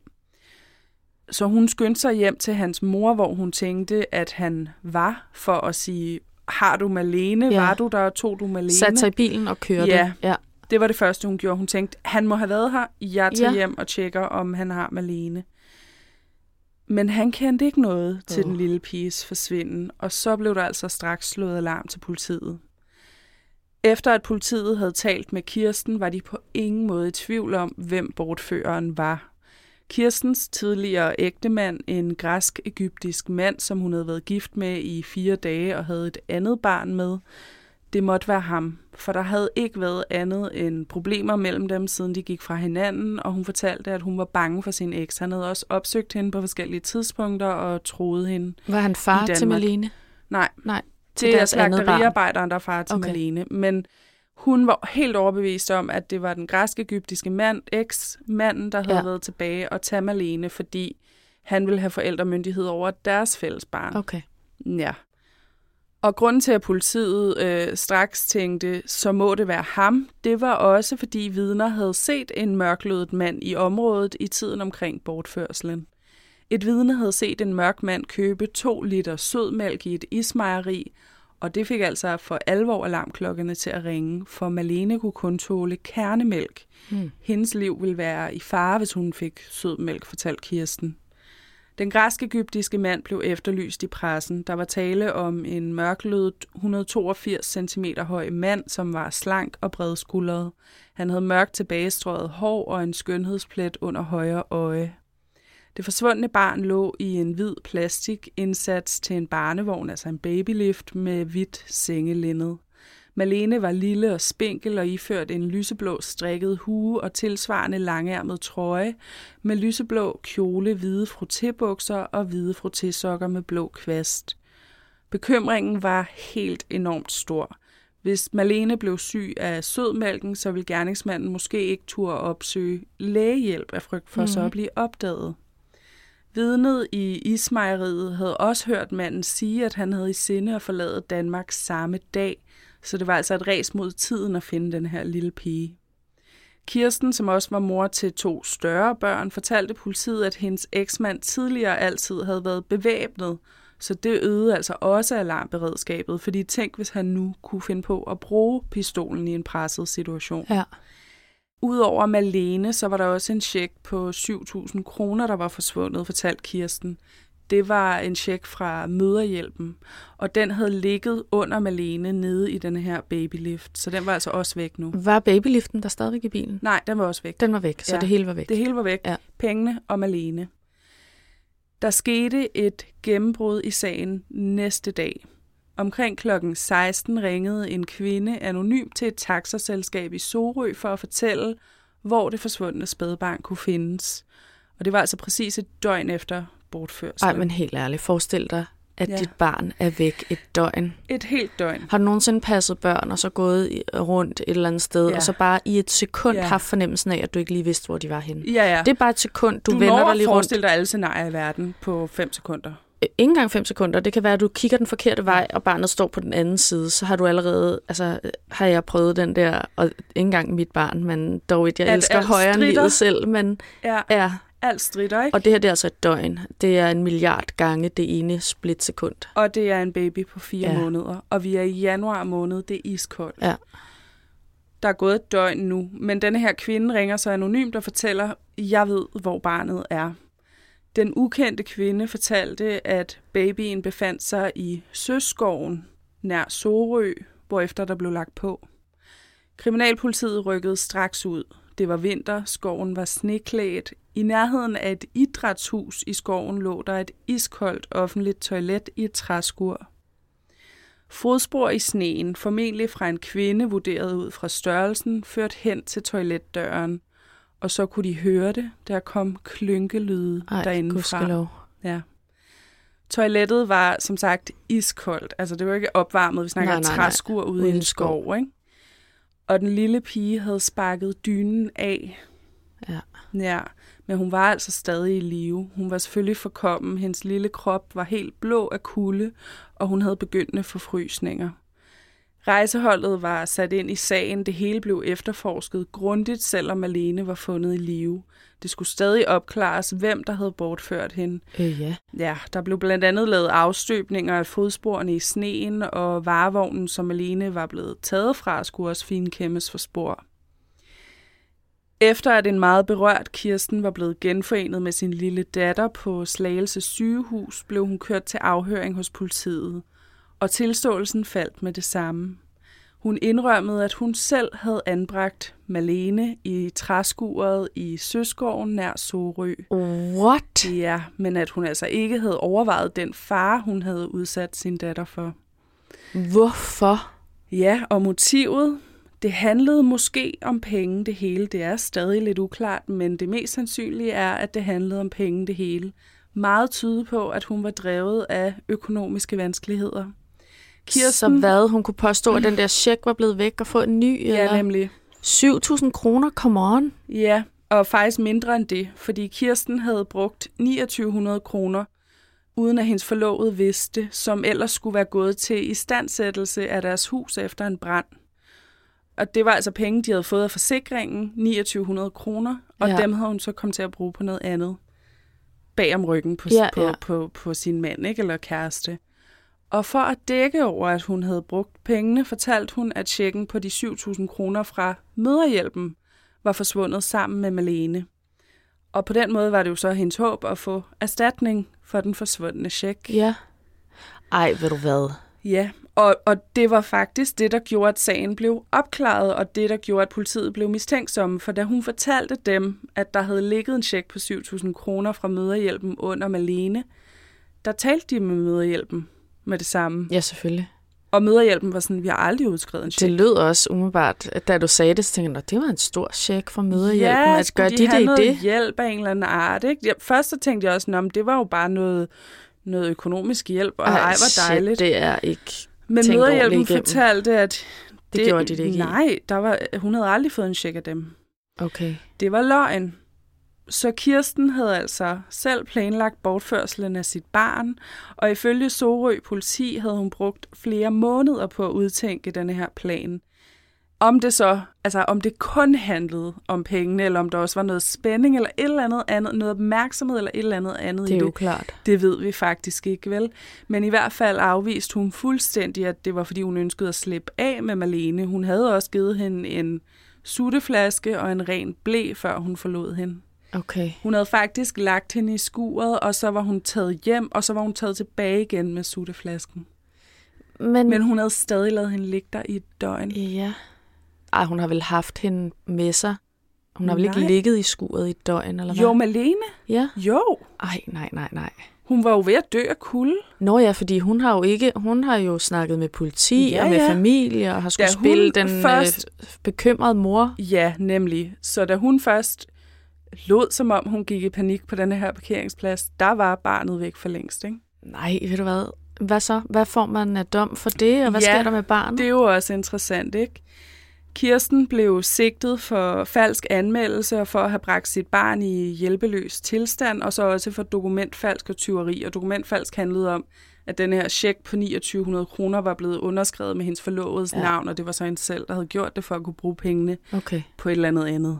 Så hun skyndte sig hjem til hans mor, hvor hun tænkte, at han var, for at sige, har du Malene? Ja. Var du der? Tog du Malene? Satte sig i bilen og kørte. Ja. ja, det var det første, hun gjorde. Hun tænkte, han må have været her. Jeg tager ja. hjem og tjekker, om han har Malene. Men han kendte ikke noget oh. til den lille piges forsvinden, og så blev der altså straks slået alarm til politiet. Efter at politiet havde talt med Kirsten, var de på ingen måde i tvivl om, hvem bortføreren var. Kirstens tidligere ægtemand, en græsk-egyptisk mand, som hun havde været gift med i fire dage og havde et andet barn med, det måtte være ham, for der havde ikke været andet end problemer mellem dem, siden de gik fra hinanden, og hun fortalte, at hun var bange for sin eks. Han havde også opsøgt hende på forskellige tidspunkter og troede hende. Var han far til Malene? Nej, Nej til det er slagteriarbejderen, der er far til okay. Malene. Men hun var helt overbevist om, at det var den græsk-egyptiske mand, eks-manden, der havde ja. været tilbage og tage Malene, fordi han ville have forældremyndighed over deres fælles barn. Okay. Ja. Og grunden til, at politiet øh, straks tænkte, så må det være ham, det var også, fordi vidner havde set en mørklødet mand i området i tiden omkring bortførslen. Et vidne havde set en mørk mand købe to liter sødmælk i et ismejeri, og det fik altså for alvor alarmklokkerne til at ringe, for Malene kunne kun tåle kernemælk. Hmm. Hendes liv ville være i fare, hvis hun fik sødmælk, fortalte Kirsten. Den græsk-egyptiske mand blev efterlyst i pressen. Der var tale om en mørklødet et hundrede toogfirs centimeter høj mand, som var slank og bredskuldret. Han havde mørkt tilbagestrøget hår og en skønhedsplet under højre øje. Det forsvundne barn lå i en hvid plastikindsats til en barnevogn, altså en babylift med hvidt sengelinned. Malene var lille og spinkel og iført en lyseblå strikket hue og tilsvarende langærmet trøje med lyseblå kjole, hvide frotébukser og hvide frotésokker med blå kvast. Bekymringen var helt enormt stor. Hvis Malene blev syg af sødmælken, så ville gerningsmanden måske ikke turde opsøge lægehjælp af frygt for mm. så at blive opdaget. Vidnet i ismejeriet havde også hørt manden sige, at han havde i sinde at forlade Danmark samme dag, så det var altså et ræs mod tiden at finde den her lille pige. Kirsten, som også var mor til to større børn, fortalte politiet, at hendes eksmand tidligere altid havde været bevæbnet, så det øgede altså også alarmberedskabet, fordi tænk, hvis han nu kunne finde på at bruge pistolen i en presset situation. Ja. Udover Malene, så var der også en check på syv tusind kroner, der var forsvundet, fortalte Kirsten. Det var en check fra Mødrehjælpen, og den havde ligget under Malene nede i den her babylift, så den var altså også væk nu. Var babyliften der stadigvæk i bilen? Nej, den var også væk. Den var væk, så ja. det hele var væk. Det hele var væk. Ja. Pengene og Malene. Der skete et gennembrud i sagen næste dag. Omkring klokken seksten ringede en kvinde anonymt til et taxaselskab i Sorø for at fortælle, hvor det forsvundne spædbarn kunne findes. Og det var altså præcis et døgn efter bortførsel. Ej, men helt ærligt, forestil dig, at ja. dit barn er væk et døgn. Et helt døgn. Har du nogensinde passet børn, og så gået rundt et eller andet sted, ja. og så bare i et sekund ja. haft fornemmelsen af, at du ikke lige vidste, hvor de var henne? Ja, ja. Det er bare et sekund, du, du vender dig lige rundt. Du når at forestille dig alle scenarier i verden på fem sekunder. Ikke engang fem sekunder. Det kan være, at du kigger den forkerte vej, og barnet står på den anden side. Så har du allerede, altså har jeg prøvet den der, og ikke engang mit barn, men dog et, jeg alt, elsker alt højere end livet selv. Men ja, ja. alt strider, ikke? Og det her det er altså et døgn. Det er en milliard gange det ene splitsekund. Og det er en baby på fire ja. måneder, og vi er i januar måned, det er iskoldt. Ja. Der er gået et døgn nu, men denne her kvinde ringer så anonymt og fortæller, jeg ved, hvor barnet er. Den ukendte kvinde fortalte, at babyen befandt sig i Søskoven nær Sorø, hvorefter der blev lagt på. Kriminalpolitiet rykkede straks ud. Det var vinter, skoven var sneklædt. I nærheden af et idrætshus i skoven lå der et iskoldt offentligt toilet i et træskur. Fodspor i sneen, formentlig fra en kvinde vurderet ud fra størrelsen, førte hen til toiletdøren. Og så kunne de høre det, der kom klynkelyd derindefra. Ja. Toilettet var som sagt iskoldt. Altså det var ikke opvarmet, vi snakker nej, nej, træskur ude i en skov, skov, ikke? Og den lille pige havde sparket dynen af. Ja. Ja, men hun var altså stadig i live. Hun var selvfølgelig forkommen. Hendes lille krop var helt blå af kulde, og hun havde begyndende forfrysninger. Rejseholdet var sat ind i sagen. Det hele blev efterforsket grundigt, selvom Malene var fundet i live. Det skulle stadig opklares, hvem der havde bortført hende. Øh, ja. Ja, der blev blandt andet lavet afstøbninger af fodsporene i sneen, og varevognen, som Malene var blevet taget fra, skulle også finkæmmes for spor. Efter at en meget berørt Kirsten var blevet genforenet med sin lille datter på Slagelse sygehus, blev hun kørt til afhøring hos politiet. Og tilståelsen faldt med det samme. Hun indrømmede, at hun selv havde anbragt Malene i træskuret i Søskoven nær Sorø. What? Ja, men at hun altså ikke havde overvejet den fare, hun havde udsat sin datter for. Hvorfor? Ja, og motivet, det handlede måske om penge det hele. Det er stadig lidt uklart, men det mest sandsynlige er, at det handlede om penge det hele. Meget tyder på, at hun var drevet af økonomiske vanskeligheder. Kirsten, så hvad? Hun kunne påstå, at den der check var blevet væk og få en ny? Ja, eller? nemlig. syv tusind kroner, come on. Ja, og faktisk mindre end det, fordi Kirsten havde brugt niogtyve hundrede kroner, uden at hendes forlovede vidste, som ellers skulle være gået til istandsættelse af deres hus efter en brand. Og det var altså penge, de havde fået af forsikringen, niogtyve hundrede kroner, og ja. Dem havde hun så kommet til at bruge på noget andet. Bag om ryggen på, ja, på, ja. På, på, på sin mand, ikke? Eller kæreste. Og for at dække over, at hun havde brugt pengene, fortalte hun, at checken på de syv tusind kroner fra Mødrehjælpen var forsvundet sammen med Malene. Og på den måde var det jo så hendes håb at få erstatning for den forsvundne check. Ja. Ej, ved du hvad? Ja, og, og det var faktisk det, der gjorde, at sagen blev opklaret, og det, der gjorde, at politiet blev mistænksomme. For da hun fortalte dem, at der havde ligget en check på syv tusind kroner fra Mødrehjælpen under Malene, der talte de med Mødrehjælpen med det samme. Ja, selvfølgelig. Og Mødrehjælpen var sådan, vi har aldrig udskrevet en check. Det lød også umiddelbart, at da du sagde det, så tænkte jeg, det var en stor check fra Mødrehjælpen. Ja, at gøre de de have det noget det? hjælp af en eller anden art, ikke? Ja, først så tænkte jeg også, at det var jo bare noget, noget økonomisk hjælp, og ej, ej hvor dejligt. Shit, det er ikke Men Mødrehjælpen fortalte, at det, det gjorde de det ikke. Nej, der var, hun havde aldrig fået en check af dem. Okay. Det var løgn. Så Kirsten havde altså selv planlagt bortførslen af sit barn, og ifølge Sorø politi havde hun brugt flere måneder på at udtænke denne her plan. Om det så, altså om det kun handlede om pengene, eller om der også var noget spænding, eller et eller andet andet, noget opmærksomhed, eller et eller andet andet det er i jo det. klart. Det ved vi faktisk ikke, vel? Men i hvert fald afviste hun fuldstændig, at det var, fordi hun ønskede at slippe af med Malene. Hun havde også givet hende en sutteflaske og en ren ble, før hun forlod hende. Okay. Hun havde faktisk lagt hende i skuret, og så var hun taget hjem, og så var hun taget tilbage igen med sutteflasken. Men, Men hun havde stadig ladet hende ligge der i et døgn. Ja. Ej, hun har vel haft hende med sig. Hun har vel Nej. ikke ligget i skuret i et døgn, eller hvad? Jo, Malene? Ja. Jo. Ej, nej, nej, nej. Hun var jo ved at dø af kulde. Nå ja, fordi hun har jo ikke, hun har jo snakket med politi Ja, og med ja. familie, og har skulle Da hun spille den først- øh, bekymrede mor. Ja, nemlig. Så da hun først lod, som om hun gik i panik på den her parkeringsplads, der var barnet væk for længst, ikke? Nej, ved du hvad? Hvad så? Hvad får man af dom for det, og hvad Ja, sker der med barnet? Det er jo også interessant, ikke? Kirsten blev sigtet for falsk anmeldelse og for at have bragt sit barn i hjælpeløs tilstand, og så også for dokumentfalsk og tyveri. Og dokumentfalsk handlede om, at den her check på niogtyve hundrede kroner var blevet underskrevet med hendes forlovedes Ja. navn, og det var så hende selv, der havde gjort det for at kunne bruge pengene Okay. på et eller andet andet.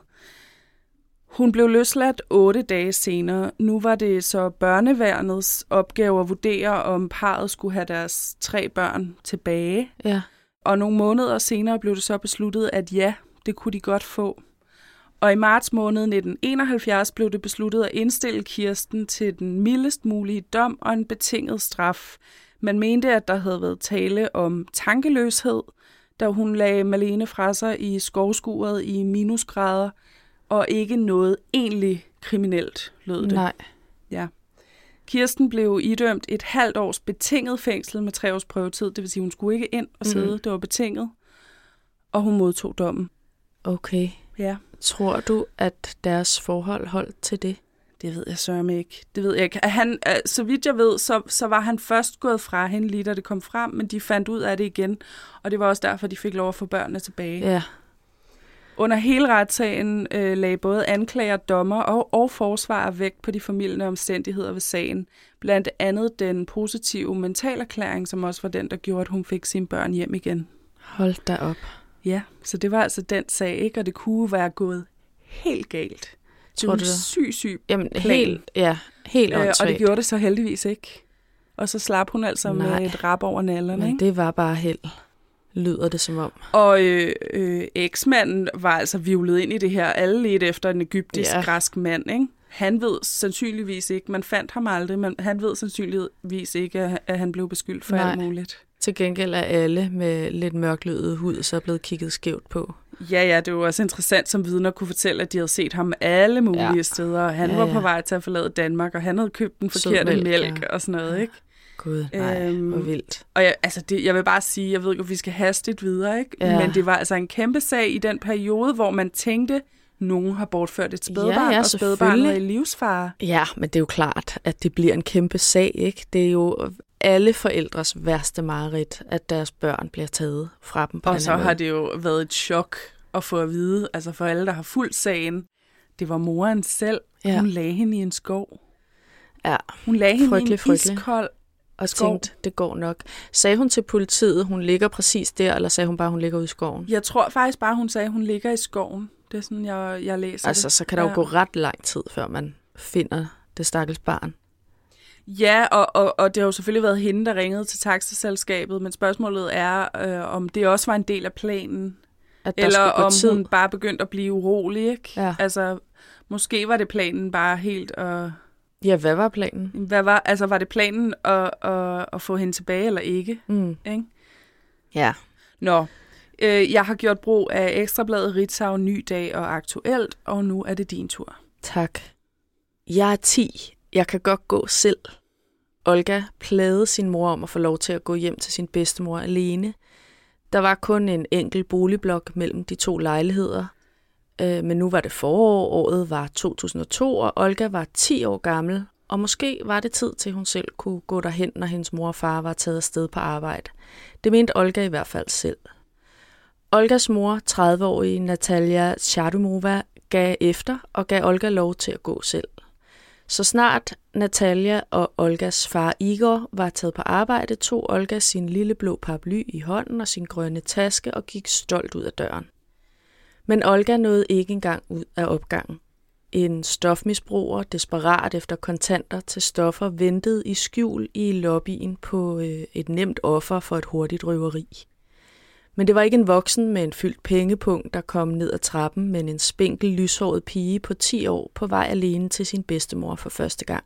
Hun blev løsladt otte dage senere. Nu var det så børneværnets opgave at vurdere, om parret skulle have deres tre børn tilbage. Ja. Og nogle måneder senere blev det så besluttet, at ja, det kunne de godt få. Og i marts måned nitten enoghalvfjerds blev det besluttet at indstille Kirsten til den mildest mulige dom og en betinget straf. Man mente, at der havde været tale om tankeløshed, da hun lagde Malene fra sig i skovskuret i minusgrader, og ikke noget egentlig kriminelt, lød det. Nej. Ja. Kirsten blev idømt et halvt års betinget fængsel med tre års prøvetid. Det vil sige, hun skulle ikke ind og sidde. Mm. Det var betinget. Og hun modtog dommen. Okay. Ja. Tror du, at deres forhold holdt til det? Det ved jeg sørme ikke. Det ved jeg ikke. Han, så vidt jeg ved, så, så var han først gået fra hende lige da det kom frem, men de fandt ud af det igen. Og det var også derfor, de fik lov at få børnene tilbage. Ja. Under hele retssagen øh, lagde både anklager, dommer og, og forsvarer vægt på de formildende omstændigheder ved sagen. Blandt andet den positive mentalerklæring, som også var den, der gjorde, at hun fik sine børn hjem igen. Hold da op. Ja, så det var altså den sag, ikke? Og det kunne være gået helt galt. Tror det var du en det? syg, syg Jamen, plan. helt, ja, helt øh, Og åndssvagt. det gjorde det så heldigvis ikke. Og så slap hun altså Nej. med et rap over nallerne, Men ikke? det var bare held, lyder det som om. Og øh, øh, eksmanden var altså vivlet ind i det her. Alle ledte efter en egyptisk-græsk Ja. mand, ikke? Han ved sandsynligvis ikke, man fandt ham aldrig, men han ved sandsynligvis ikke, at, at han blev beskyldt for Nej. alt muligt. Til gengæld er alle med lidt mørklødet hud så blevet kigget skævt på. Ja, ja, det var også interessant som vidner kunne fortælle, at de havde set ham alle mulige Ja. steder, og han Ja, var ja. på vej til at forlade Danmark, og han havde købt den Sød forkerte mælk, mælk ja. og sådan noget, ikke? Gud, nej, Øhm, hvor vildt. Og jeg, altså det, jeg vil bare sige, jeg ved ikke, om vi skal hastigt videre, ikke? Ja. Men det var altså en kæmpe sag i den periode, hvor man tænkte, nogen har bortført et spædbarn, Ja, ja, og spædbarnet er i selvfølgelig. livsfare. Ja, men det er jo klart, at det bliver en kæmpe sag, ikke? Det er jo alle forældres værste mareridt, at deres børn bliver taget fra dem på Og den så her har måde. det jo været et chok at få at vide, altså for alle, der har fulgt sagen, det var moren selv. Ja. Hun lagde hende i en skov. Ja, Hun lagde hende Frygtelig, i en frygtelig. iskold og skov. tænkte, det går nok. Sagde hun til politiet, hun ligger præcis der, eller sagde hun bare, hun ligger ude i skoven? Jeg tror faktisk bare, hun sagde, at hun ligger i skoven. Det er sådan, jeg, jeg læser Altså, det. så kan der jo Ja. gå ret lang tid, før man finder det stakkels barn. Ja, og, og, og det har jo selvfølgelig været hende, der ringede til taxiselskabet, men spørgsmålet er, øh, om det også var en del af planen, At der eller skulle gå om tid. hun bare begyndte at blive urolig, ikke? Ja. Altså, Måske var det planen bare helt at... Ja, hvad var planen? Hvad var, altså, var det planen at, at, at få hende tilbage eller ikke? Mm. Ikke? Ja. Nå, øh, jeg har gjort brug af Ekstrabladet, Ritzau, Ny Dag og Aktuelt, og nu er det din tur. Tak. Jeg er ti. Jeg kan godt gå selv. Olga plagede sin mor om at få lov til at gå hjem til sin bedstemor alene. Der var kun en enkelt boligblok mellem de to lejligheder. Øh, men nu var det forår, året var to tusind og to, og Olga var ti år gammel, og måske var det tid til, hun selv kunne gå derhen, når hendes mor og far var taget afsted på arbejde. Det mente Olga i hvert fald selv. Olgas mor, tredive-årige Natalia Chardumova, gav efter og gav Olga lov til at gå selv. Så snart Natalia og Olgas far Igor var taget på arbejde, tog Olga sin lille blå paraply i hånden og sin grønne taske og gik stolt ud af døren. Men Olga nåede ikke engang ud af opgangen. En stofmisbruger, desperat efter kontanter til stoffer, ventede i skjul i lobbyen på øh, et nemt offer for et hurtigt røveri. Men det var ikke en voksen med en fyldt pengepung, der kom ned ad trappen, men en spinkel, lyshåret pige på ti år på vej alene til sin bedstemor for første gang.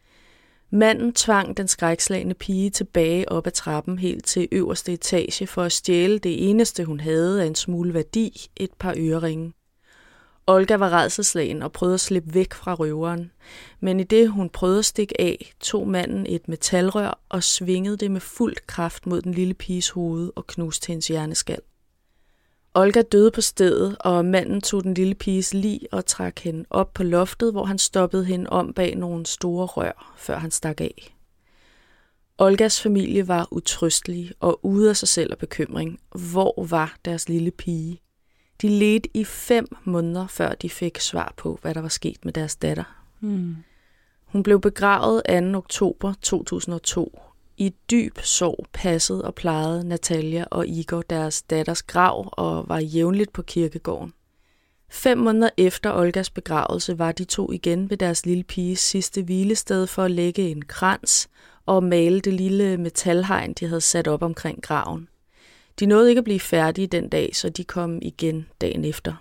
Manden tvang den skrækslagne pige tilbage op ad trappen helt til øverste etage for at stjæle det eneste, hun havde af en smule værdi, et par øreringe. Olga var rædselsslagen og prøvede at slippe væk fra røveren, men i det hun prøvede at stikke af, tog manden et metalrør og svingede det med fuld kraft mod den lille piges hoved og knuste hendes hjerneskal. Olga døde på stedet, og manden tog den lille piges lig og trak hende op på loftet, hvor han stoppede hende om bag nogle store rør, før han stak af. Olgas familie var utrøstelig og ude af sig selv af bekymring. Hvor var deres lille pige? De ledte i fem måneder, før de fik svar på, hvad der var sket med deres datter. Hmm. Hun blev begravet anden oktober to tusind og to. I dyb sorg passede og plejede Natalia og Igor deres datters grav og var jævnligt på kirkegården. Fem måneder efter Olgas begravelse var de to igen ved deres lille piges sidste hvilested for at lægge en krans og male det lille metalhegn, de havde sat op omkring graven. De nåede ikke at blive færdige den dag, så de kom igen dagen efter.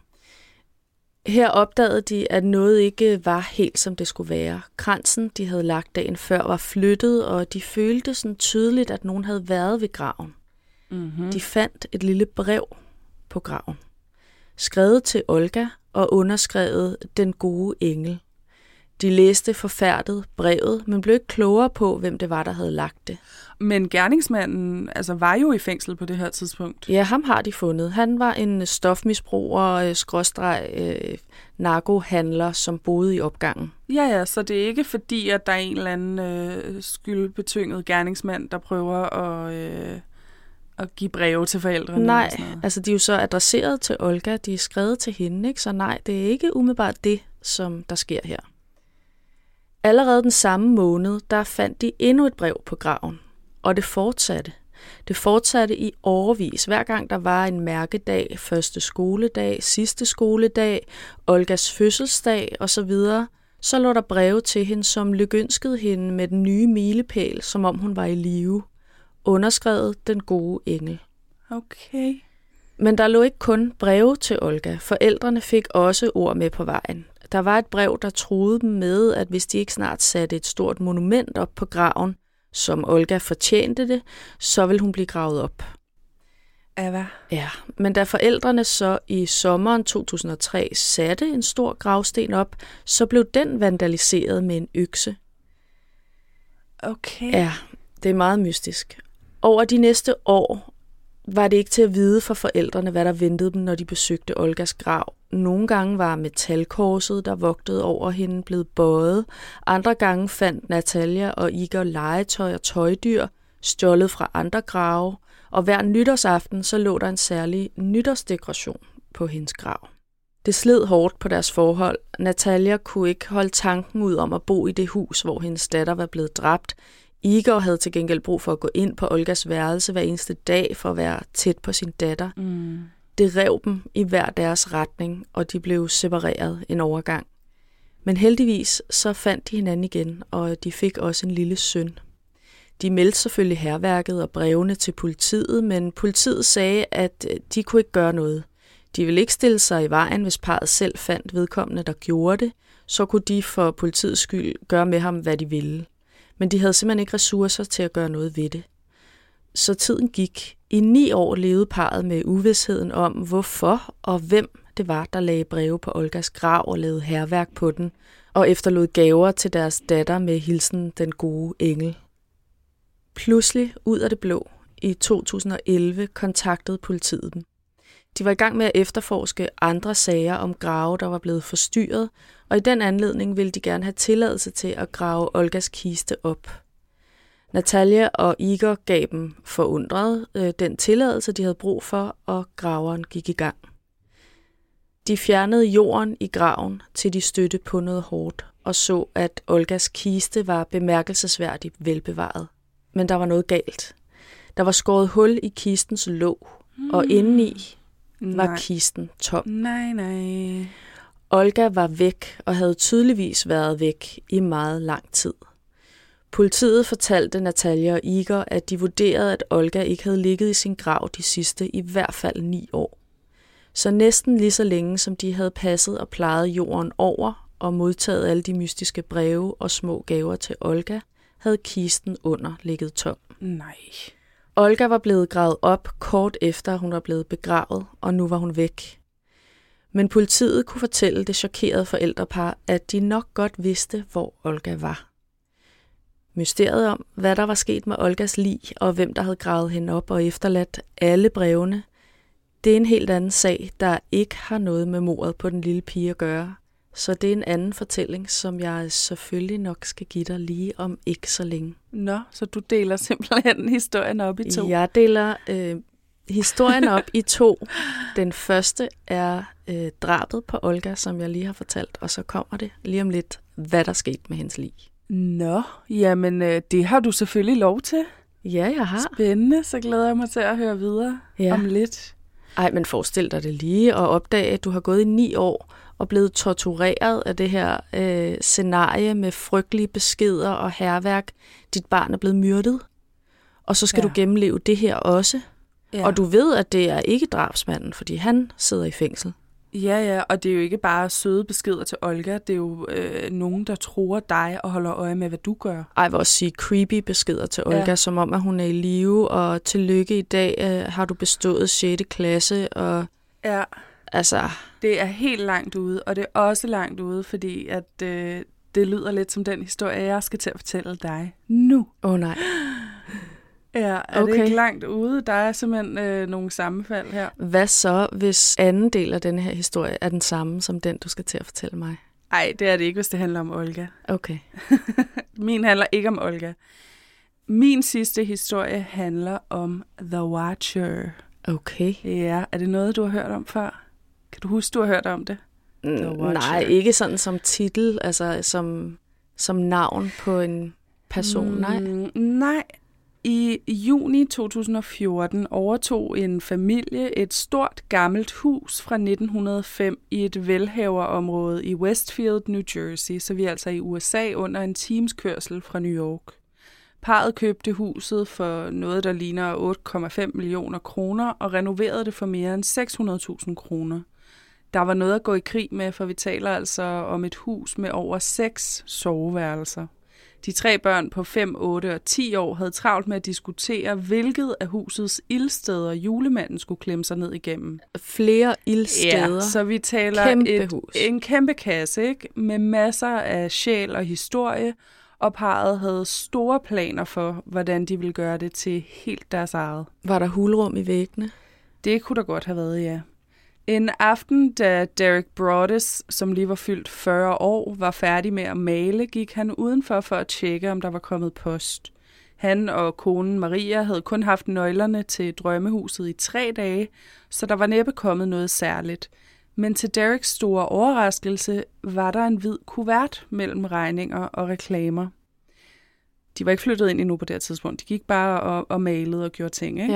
Her opdagede de, at noget ikke var helt som det skulle være. Kransen, de havde lagt dagen før, var flyttet, og de følte sådan tydeligt, at nogen havde været ved graven. Mm-hmm. De fandt et lille brev på graven, skrevet til Olga og underskrevet Den gode engel. De læste forfærdet brevet, men blev ikke klogere på, hvem det var, der havde lagt det. Men gerningsmanden altså, var jo i fængsel på det her tidspunkt. Ja, ham har de fundet. Han var en stofmisbruger, skråstreg, øh, narkohandler, som boede i opgangen. Ja, ja, så det er ikke fordi, at der er en eller anden øh, skyldbetynget gerningsmand, der prøver at, øh, at give breve til forældrene. Nej, altså de er jo så adresseret til Olga, de er skrevet til hende, ikke? Så nej, det er ikke umiddelbart det, som der sker her. Allerede den samme måned, der fandt de endnu et brev på graven, og det fortsatte. Det fortsatte i årevis. Hver gang der var en mærkedag, første skoledag, sidste skoledag, Olgas fødselsdag osv., så lå der breve til hende, som lykønskede hende med den nye milepæl, som om hun var i live. Underskrevet Den gode engel. Okay. Men der lå ikke kun breve til Olga. Forældrene fik også ord med på vejen. Der var et brev, der truede dem med, at hvis de ikke snart satte et stort monument op på graven, som Olga fortjente det, så ville hun blive gravet op. Ava. Ja, men da forældrene så i sommeren to tusind og tre satte en stor gravsten op, så blev den vandaliseret med en økse. Okay. Ja, det er meget mystisk. Over de næste år var det ikke til at vide for forældrene, hvad der ventede dem, når de besøgte Olgas grav. Nogle gange var metalkorset, der vogtede over hende, blevet bøjet. Andre gange fandt Natalia og Igor legetøj og tøjdyr, stjålet fra andre grave. Og hver nytårsaften så lå der en særlig nytårsdekoration på hendes grav. Det sled hårdt på deres forhold. Natalia kunne ikke holde tanken ud om at bo i det hus, hvor hendes datter var blevet dræbt. Igor havde til gengæld brug for at gå ind på Olgas værelse hver eneste dag for at være tæt på sin datter. Mm. Det rev dem i hver deres retning, og de blev separeret en overgang. Men heldigvis så fandt de hinanden igen, og de fik også en lille søn. De meldte selvfølgelig hærværket og brevene til politiet, men politiet sagde, at de kunne ikke gøre noget. De ville ikke stille sig i vejen, hvis parret selv fandt vedkommende, der gjorde det, så kunne de for politiets skyld gøre med ham, hvad de ville. Men de havde simpelthen ikke ressourcer til at gøre noget ved det. Så tiden gik. I ni år levede parret med uvidsheden om, hvorfor og hvem det var, der lagde breve på Olgas grav og lavede hærværk på den, og efterlod gaver til deres datter med hilsen den gode engel. Pludselig, ud af det blå, i to tusind og elleve kontaktede politiet dem. De var i gang med at efterforske andre sager om grave, der var blevet forstyrret, og i den anledning ville de gerne have tilladelse til at grave Olgas kiste op. Natalia og Igor gav dem forundret øh, den tilladelse, de havde brug for, og graveren gik i gang. De fjernede jorden i graven, til de stødte på noget hårdt, og så, at Olgas kiste var bemærkelsesværdigt velbevaret. Men der var noget galt. Der var skåret hul i kistens låg, mm. og indeni var nej. Kisten tom. Nej, nej. Olga var væk og havde tydeligvis været væk i meget lang tid. Politiet fortalte Natalia og Igor, at de vurderede, at Olga ikke havde ligget i sin grav de sidste i hvert fald ni år. Så næsten lige så længe, som de havde passet og plejet jorden over og modtaget alle de mystiske breve og små gaver til Olga, havde kisten under ligget tom. Nej. Olga var blevet gravet op kort efter, hun var blevet begravet, og nu var hun væk. Men politiet kunne fortælle det chokerede forældrepar, at de nok godt vidste, hvor Olga var. Mysteriet om, hvad der var sket med Olgas lig, og hvem der havde gravet hende op og efterladt alle brevene, det er en helt anden sag, der ikke har noget med mordet på den lille pige at gøre. Så det er en anden fortælling, som jeg selvfølgelig nok skal give dig lige om ikke så længe. Nå, så du deler simpelthen historien op i to? Jeg deler øh, historien op i to. Den første er øh, drabet på Olga, som jeg lige har fortalt, og så kommer det lige om lidt, hvad der skete med hendes lig. Nå, jamen øh, det har du selvfølgelig lov til. Ja, jeg har. Spændende, så glæder jeg mig til at høre videre ja. om lidt. Ej, men forestil dig det lige at opdage, at du har gået i ni år og blevet tortureret af det her øh, scenarie med frygtelige beskeder og hærværk. Dit barn er blevet myrdet, og så skal ja. du gennemleve det her også. Ja. Og du ved, at det er ikke drabsmanden, fordi han sidder i fængsel. Ja, ja, og det er jo ikke bare søde beskeder til Olga, det er jo øh, nogen, der tror dig og holder øje med, hvad du gør. Ej, jeg vil også sige creepy beskeder til Olga, ja. som om, at hun er i live, og tillykke i dag øh, har du bestået sjette klasse, og ja. altså... Det er helt langt ude, og det er også langt ude, fordi at øh, det lyder lidt som den historie, jeg skal til at fortælle dig nu. Åh oh, nej. Ja, er okay. det ikke langt ude? Der er simpelthen øh, nogle sammenfald her. Hvad så, hvis anden del af denne her historie er den samme som den, du skal til at fortælle mig? Nej, det er det ikke, hvis det handler om Olga. Okay. Min handler ikke om Olga. Min sidste historie handler om The Watcher. Okay. Ja, er det noget, du har hørt om før? Kan du huske, du har hørt om det? The Watcher. Nej, ikke sådan som titel, altså som, som navn på en person, mm, nej. Nej. I juni to tusind og fjorten overtog en familie et stort gammelt hus fra nitten hundrede og fem i et velhaverområde i Westfield, New Jersey, så vi er altså i U S A under en times kørsel fra New York. Parret købte huset for noget, der ligner otte komma fem millioner kroner og renoverede det for mere end seks hundrede tusind kroner. Der var noget at gå i krig med, for vi taler altså om et hus med over seks soveværelser. De tre børn på fem, otte og ti år havde travlt med at diskutere, hvilket af husets ildsteder julemanden skulle klemme sig ned igennem. Flere ildsteder. Ja, så vi taler kæmpe et, hus. en kæmpe kasse, ikke? Med masser af sjæl og historie, og parret havde store planer for, hvordan de ville gøre det til helt deres eget. Var der hulrum i væggene? Det kunne der godt have været, ja. En aften, da Derek Broaddus, som lige var fyldt fyrre år, var færdig med at male, gik han udenfor for at tjekke, om der var kommet post. Han og konen Maria havde kun haft nøglerne til drømmehuset i tre dage, så der var næppe kommet noget særligt. Men til Dereks store overraskelse var der en hvid kuvert mellem regninger og reklamer. De var ikke flyttet ind endnu på det tidspunkt. De gik bare og, og malede og gjorde ting, ikke? Ja.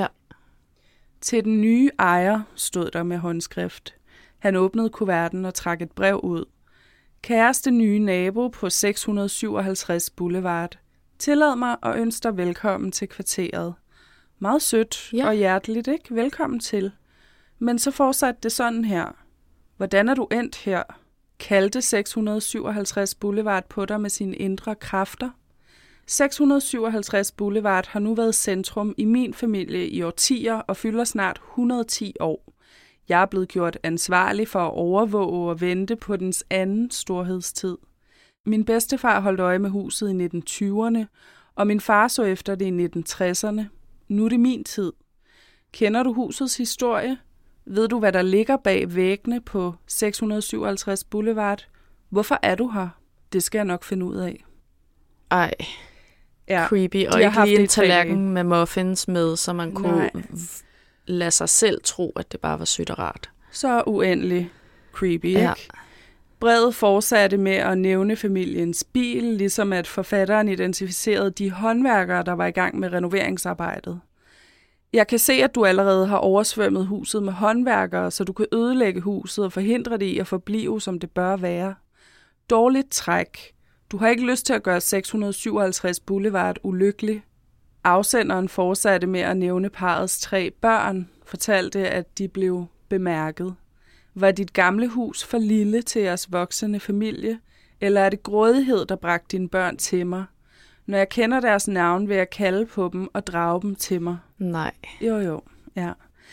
Til den nye ejer stod der med håndskrift. Han åbnede kuverten og trak et brev ud. Kæreste nye nabo på seks hundrede og syvoghalvtreds Boulevard. Tillad mig at ønske dig velkommen til kvarteret. Meget sødt ja. og hjerteligt, ikke? Velkommen til. Men så fortsatte det sådan her. Hvordan er du endt her? Kaldte seks hundrede og syvoghalvtreds Boulevard på dig med sine indre kræfter? seks hundrede og syvoghalvtreds Boulevard har nu været centrum i min familie i årtier og fylder snart et hundrede og ti år. Jeg er blevet gjort ansvarlig for at overvåge og vente på dens anden storhedstid. Min bedstefar holdt øje med huset i nitten tyverne, og min far så efter det i nitten tresserne. Nu er det min tid. Kender du husets historie? Ved du, hvad der ligger bag væggene på seks hundrede og syvoghalvtreds Boulevard? Hvorfor er du her? Det skal jeg nok finde ud af. Ej, ja, creepy. Og ikke lige en tallerken med muffins med, så man kunne Nej. lade sig selv tro, at det bare var sødt og rart. Så uendelig creepy, ja. Ikke? Brevet fortsatte med at nævne familiens bil, ligesom at forfatteren identificerede de håndværkere, der var i gang med renoveringsarbejdet. Jeg kan se, at du allerede har oversvømmet huset med håndværkere, så du kan ødelægge huset og forhindre det i at forblive, som det bør være. Dårligt træk. Du har ikke lyst til at gøre seks hundrede og syvoghalvtreds Boulevard ulykkelig. Afsenderen fortsatte med at nævne parrets tre børn, fortalte, at de blev bemærket. Var dit gamle hus for lille til jeres voksende familie, eller er det grådighed, der bragte dine børn til mig? Når jeg kender deres navn, vil jeg kalde på dem og drage dem til mig. Nej. Jo, jo, ja.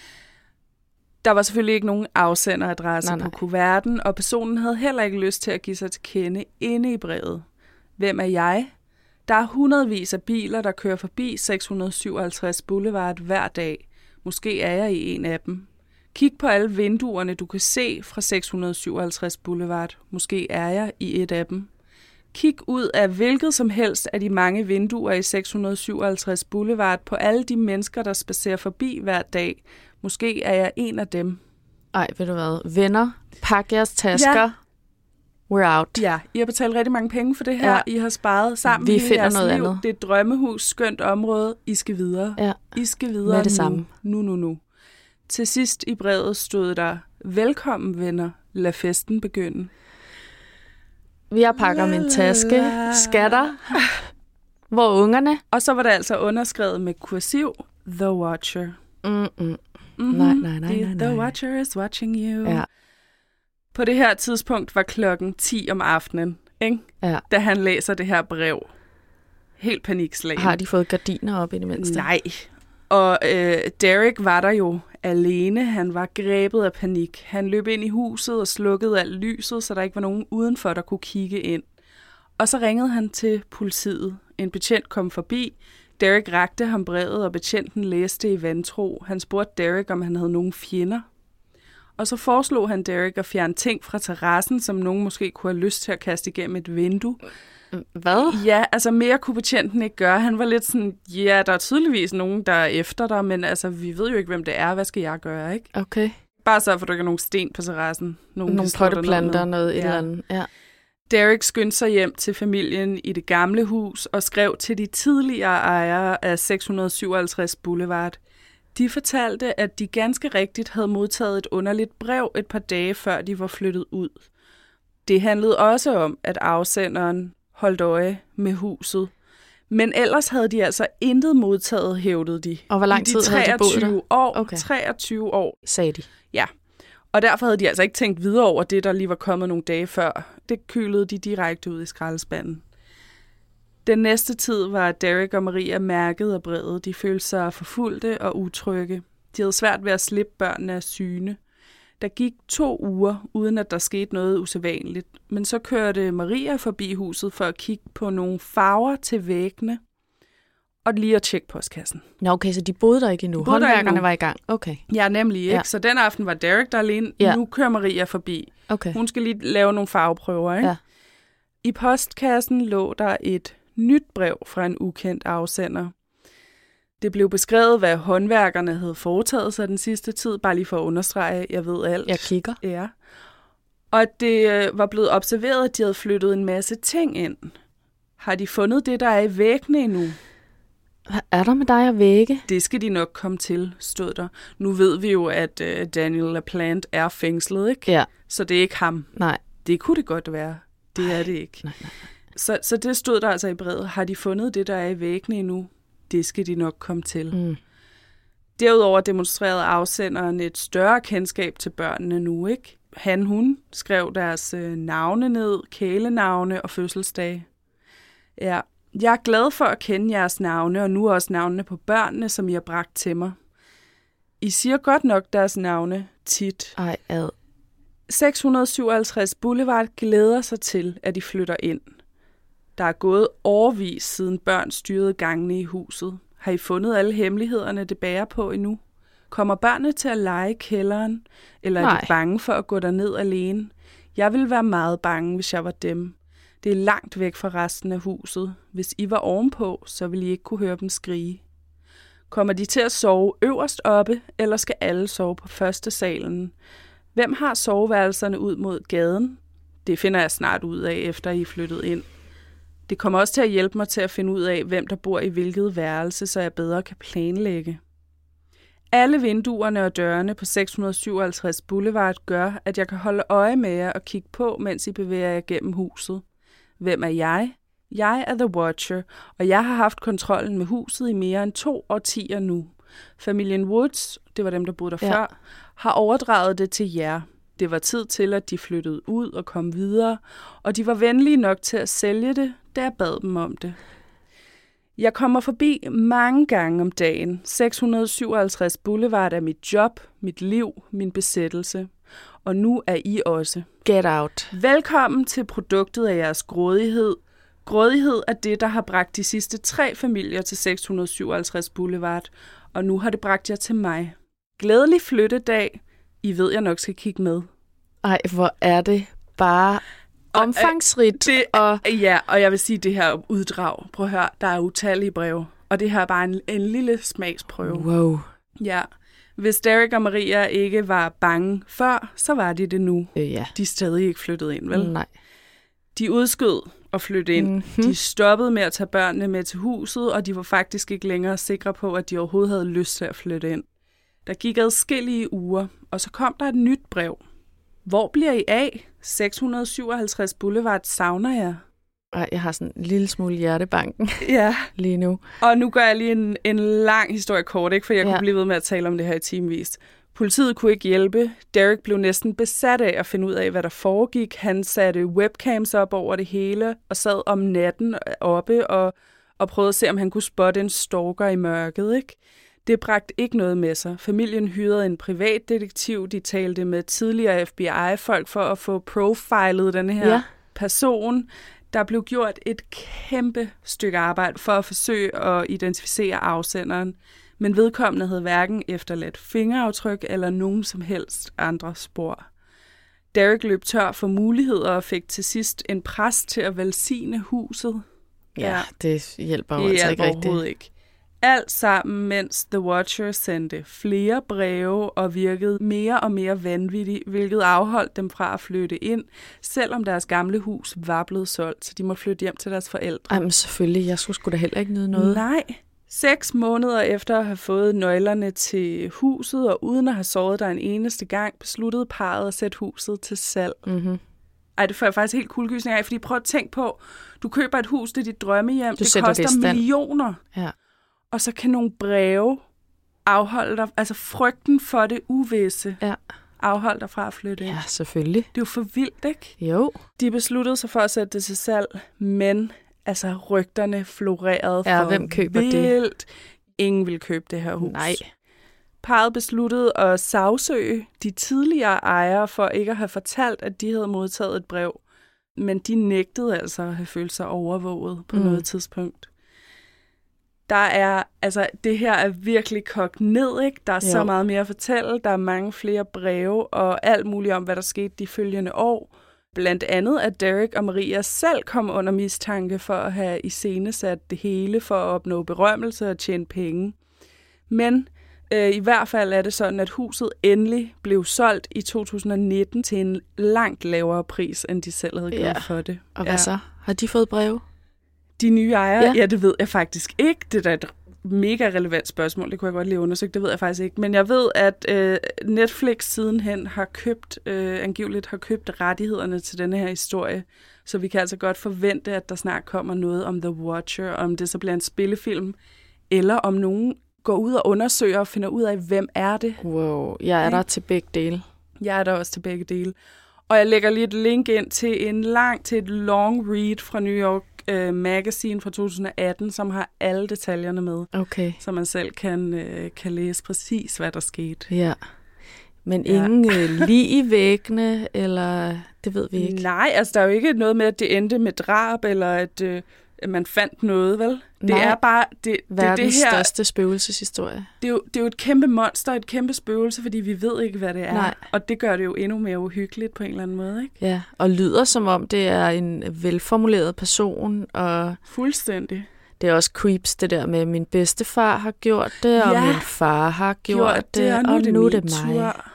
Der var selvfølgelig ikke nogen afsenderadresse nej, nej. på kuverten, og personen havde heller ikke lyst til at give sig til kende inde i brevet. Hvem er jeg? Der er hundredvis af biler, der kører forbi seks hundrede og syvoghalvtreds Boulevard hver dag. Måske er jeg i en af dem. Kig på alle vinduerne, du kan se fra seks hundrede og syvoghalvtreds Boulevard. Måske er jeg i et af dem. Kig ud af hvilket som helst af de mange vinduer i seks hundrede og syvoghalvtreds Boulevard på alle de mennesker, der spacerer forbi hver dag. Måske er jeg en af dem. Ej, ved du hvad? Venner, pak jeres tasker. Ja. We're out. Ja, I har betalt rigtig mange penge for det her. Ja. I har sparet sammen Vi i finder jeres noget liv. andet. Det er et drømmehus, skønt område. I skal videre. Ja. I skal videre med det nu. samme. Nu, nu, nu. Til sidst i brevet stod der, velkommen venner, lad festen begynde. Jeg pakker min taske, skatter. Hvor ungerne? Og så var der altså underskrevet med kursiv, The Watcher. Mm-mm. Mm-hmm. Nej, nej, nej, nej, nej. The Watcher is watching you. Ja. På det her tidspunkt var klokken ti om aftenen, ikke? Ja. Da han læser det her brev. Helt panikslagen. Har de fået gardiner op i det mindste? Nej. Og øh, Derek var der jo alene. Han var grebet af panik. Han løb ind i huset og slukkede alt lyset, så der ikke var nogen udenfor, der kunne kigge ind. Og så ringede han til politiet. En betjent kom forbi. Derek rakte ham brevet, og betjenten læste i vantro. Han spurgte Derek, om han havde nogen fjender. Og så foreslog han Derek at fjerne ting fra terrassen, som nogen måske kunne have lyst til at kaste igennem et vindue. Hvad? Ja, altså mere kunne betjenten ikke gøre. Han var lidt sådan, ja, der er tydeligvis nogen, der er efter dig, men altså, vi ved jo ikke, hvem det er. Hvad skal jeg gøre, ikke? Okay. Bare så, for du ikke har nogen sten på terrassen. Nogle potteplanter, noget et ja. eller andet. Ja. Derek skyndte sig hjem til familien i det gamle hus og skrev til de tidligere ejere af seks hundrede og syvoghalvtreds Boulevard. De fortalte, at de ganske rigtigt havde modtaget et underligt brev et par dage før de var flyttet ud. Det handlede også om, at afsenderen holdt øje med huset. Men ellers havde de altså intet modtaget, hævdede de. Og hvor lang tid havde de boet der? År, okay. treogtyve år. Sagde de. Ja. Og derfor havde de altså ikke tænkt videre over det, der lige var kommet nogle dage før. Det kølede de direkte ud i skraldespanden. Den næste tid var Derek og Maria mærket af brevet. De følte sig forfulgte og utrygge. De havde svært ved at slippe børnene af syne. Der gik to uger, uden at der skete noget usædvanligt. Men så kørte Maria forbi huset for at kigge på nogle farver til væggene. Og lige at tjekke postkassen. Nå, okay, så de boede der ikke endnu. De Håndværkerne endnu. Var i gang. Okay. Ja, nemlig ikke. Ja. Så den aften var Derek der alene. Ja. Nu kører Maria forbi. Okay. Hun skal lige lave nogle farveprøver, ikke? Ja. I postkassen lå der et nyt brev fra en ukendt afsender. Det blev beskrevet, hvad håndværkerne havde foretaget sig den sidste tid, bare lige for at understrege, jeg ved alt. Jeg kigger. Ja. Og at det var blevet observeret, at de havde flyttet en masse ting ind. Har de fundet det, der er i væggene endnu? Hvad er der med dig og vægge? Det skal de nok komme til, stod der. Nu ved vi jo, at uh, Daniel LaPlante er fængslet, ikke? Ja. Så det er ikke ham. Nej. Det kunne det godt være. Det er det ikke. Nej, nej, nej. Så, så det stod der altså i brevet. Har de fundet det, der er i væggene endnu? Det skal de nok komme til. Mm. Derudover demonstrerede afsenderen et større kendskab til børnene nu, ikke? han, hun skrev deres øh, navne ned, kælenavne og fødselsdage. Ja, jeg er glad for at kende jeres navne, og nu også navnene på børnene, som I har bragt til mig. I siger godt nok deres navne tit. Ej, ad. seks hundrede og syvoghalvtreds Boulevard glæder sig til, at de flytter ind. Der er gået årevis siden børn styrede gangene i huset. Har I fundet alle hemmelighederne, det bærer på endnu? Kommer børnene til at lege i kælderen, eller er Nej. de bange for at gå derned alene? Jeg ville være meget bange, hvis jeg var dem. Det er langt væk fra resten af huset. Hvis I var ovenpå, så ville I ikke kunne høre dem skrige. Kommer de til at sove øverst oppe, eller skal alle sove på første salen? Hvem har soveværelserne ud mod gaden? Det finder jeg snart ud af, efter I er flyttet ind. Det kommer også til at hjælpe mig til at finde ud af, hvem der bor i hvilket værelse, så jeg bedre kan planlægge. Alle vinduerne og dørene på seks hundrede og syvoghalvtreds Boulevard gør, at jeg kan holde øje med jer og kigge på, mens I bevæger jer gennem huset. Hvem er jeg? Jeg er The Watcher, og jeg har haft kontrollen med huset i mere end to årtier nu. Familien Woods, det var dem, der boede der Ja. før, har overdraget det til jer. Det var tid til, at de flyttede ud og kom videre, og de var venlige nok til at sælge det, da jeg bad dem om det. Jeg kommer forbi mange gange om dagen. seks hundrede og syvoghalvtreds Boulevard er mit job, mit liv, min besættelse. Og nu er I også. Get out. Velkommen til produktet af jeres grådighed. Grådighed er det, der har bragt de sidste tre familier til seks hundrede og syvoghalvtreds Boulevard, og nu har det bragt jer til mig. Glædelig flyttedag. I ved, jeg nok skal kigge med. Ej, hvor er det bare omfangsrigt. Det, og ja, og jeg vil sige, det her uddrag, prøv at høre, der er utallige breve, og det her er bare en, en lille smagsprøve. wow. Ja, hvis Derek og Maria ikke var bange før, så var de det nu. Øh, ja. De er stadig ikke flyttet ind, vel? Nej. De udskød at flytte ind. Mm-hmm. De stoppede med at tage børnene med til huset, og de var faktisk ikke længere sikre på, at de overhovedet havde lyst til at flytte ind. Der gik adskillige uger, og så kom der et nyt brev. Hvor bliver I af? seks hundrede og syvoghalvtreds Boulevard savner jeg. Ej, jeg har sådan en lille smule hjertebanken Ja, lige nu. og nu gør jeg lige en, en lang historie kort, ikke? For jeg Ja. kunne blive ved med at tale om det her i timevis. Politiet kunne ikke hjælpe. Derek blev næsten besat af at finde ud af, hvad der foregik. Han satte webcams op over det hele og sad om natten oppe og, og prøvede at se, om han kunne spotte en stalker i mørket, ikke? Det bragte ikke noget med sig. Familien hyrede en privatdetektiv. De talte med tidligere F B I-folk for at få profilet den her Ja. person. Der blev gjort et kæmpe stykke arbejde for at forsøge at identificere afsenderen, men vedkommende havde hverken efterladt fingeraftryk eller nogen som helst andre spor. Derek løb tør for muligheder og fik til sidst en præst til at velsigne huset. Ja, Ja. det hjælper jo Det altså er ikke overhovedet rigtigt. ikke. Alt sammen, mens The Watcher sendte flere breve og virkede mere og mere vanvittigt, hvilket afholdt dem fra at flytte ind, selvom deres gamle hus var blevet solgt, så de måtte flytte hjem til deres forældre. Ej, men selvfølgelig. Jeg skulle sgu da heller ikke nyde noget. Nej. Seks måneder efter at have fået nøglerne til huset, og uden at have sovet der en eneste gang, besluttede parret at sætte huset til salg. Mm-hmm. Ej, det får jeg faktisk helt kuldegysning af, fordi prøv at tænke på, du køber et hus, det er dit drømmehjem, Du det sætter det i koster stand. millioner. Ja. Og så kan nogle breve afholde dig, altså frygten for det uvisse, Ja. afholde dig fra at flytte ind. Ja, selvfølgelig. Det er jo for vildt, ikke? Jo. De besluttede sig for at sætte det til salg, men altså rygterne florerede Ja, for hvem køber det? vildt. Ingen ville købe det her hus. Nej. Parret besluttede at sagsøge de tidligere ejere for ikke at have fortalt, at de havde modtaget et brev. Men de nægtede altså at have følt sig overvåget på Mm. noget tidspunkt. Der er, altså det her er virkelig kogt ned, ikke? Der er jo. så Jo. meget mere at fortælle. Der er mange flere breve og alt muligt om, hvad der skete de følgende år. Blandt andet, at Derek og Maria selv kom under mistanke for at have iscenesat det hele for at opnå berømmelse og tjene penge. Men øh, i hvert fald er det sådan, at huset endelig blev solgt i to tusind nitten til en langt lavere pris, end de selv havde Ja. gjort for det. Og hvad så? Har de fået breve? De nye ejere? Ja. Ja. ja, det ved jeg faktisk ikke. Det er da et mega relevant spørgsmål. Det kunne jeg godt lige undersøge. Det ved jeg faktisk ikke. Men jeg ved, at øh, Netflix sidenhen har købt, øh, angiveligt har købt rettighederne til denne her historie. Så vi kan altså godt forvente, at der snart kommer noget om The Watcher, om det så bliver en spillefilm, eller om nogen går ud og undersøger og finder ud af, hvem er det. Wow, jeg er Ikke? der til begge dele. Jeg er der også til begge dele. Og jeg lægger lige et link ind til en lang, til et long read fra New York uh, Magazine fra to tusind atten, som har alle detaljerne med. Okay. Så man selv kan, uh, kan læse præcis, hvad der skete. Ja. Men ingen ja. lig i væggene, eller det ved vi ikke. Nej, altså der er jo ikke noget med, at det endte med drab, eller at, øh, at man fandt noget, vel? Det Nej. er bare... Det, Verdens det, det her, største spøgelseshistorie. Det er, jo, det er jo et kæmpe monster, et kæmpe spøgelse, fordi vi ved ikke, hvad det er. Nej. Og det gør det jo endnu mere uhyggeligt på en eller anden måde, ikke? Ja, og lyder som om, det er en velformuleret person, og... Fuldstændig. Det er også creeps, det der med, at min bedstefar har gjort det, og ja. min far har gjort, gjort det, og nu, og er det, nu er det mig. Tur.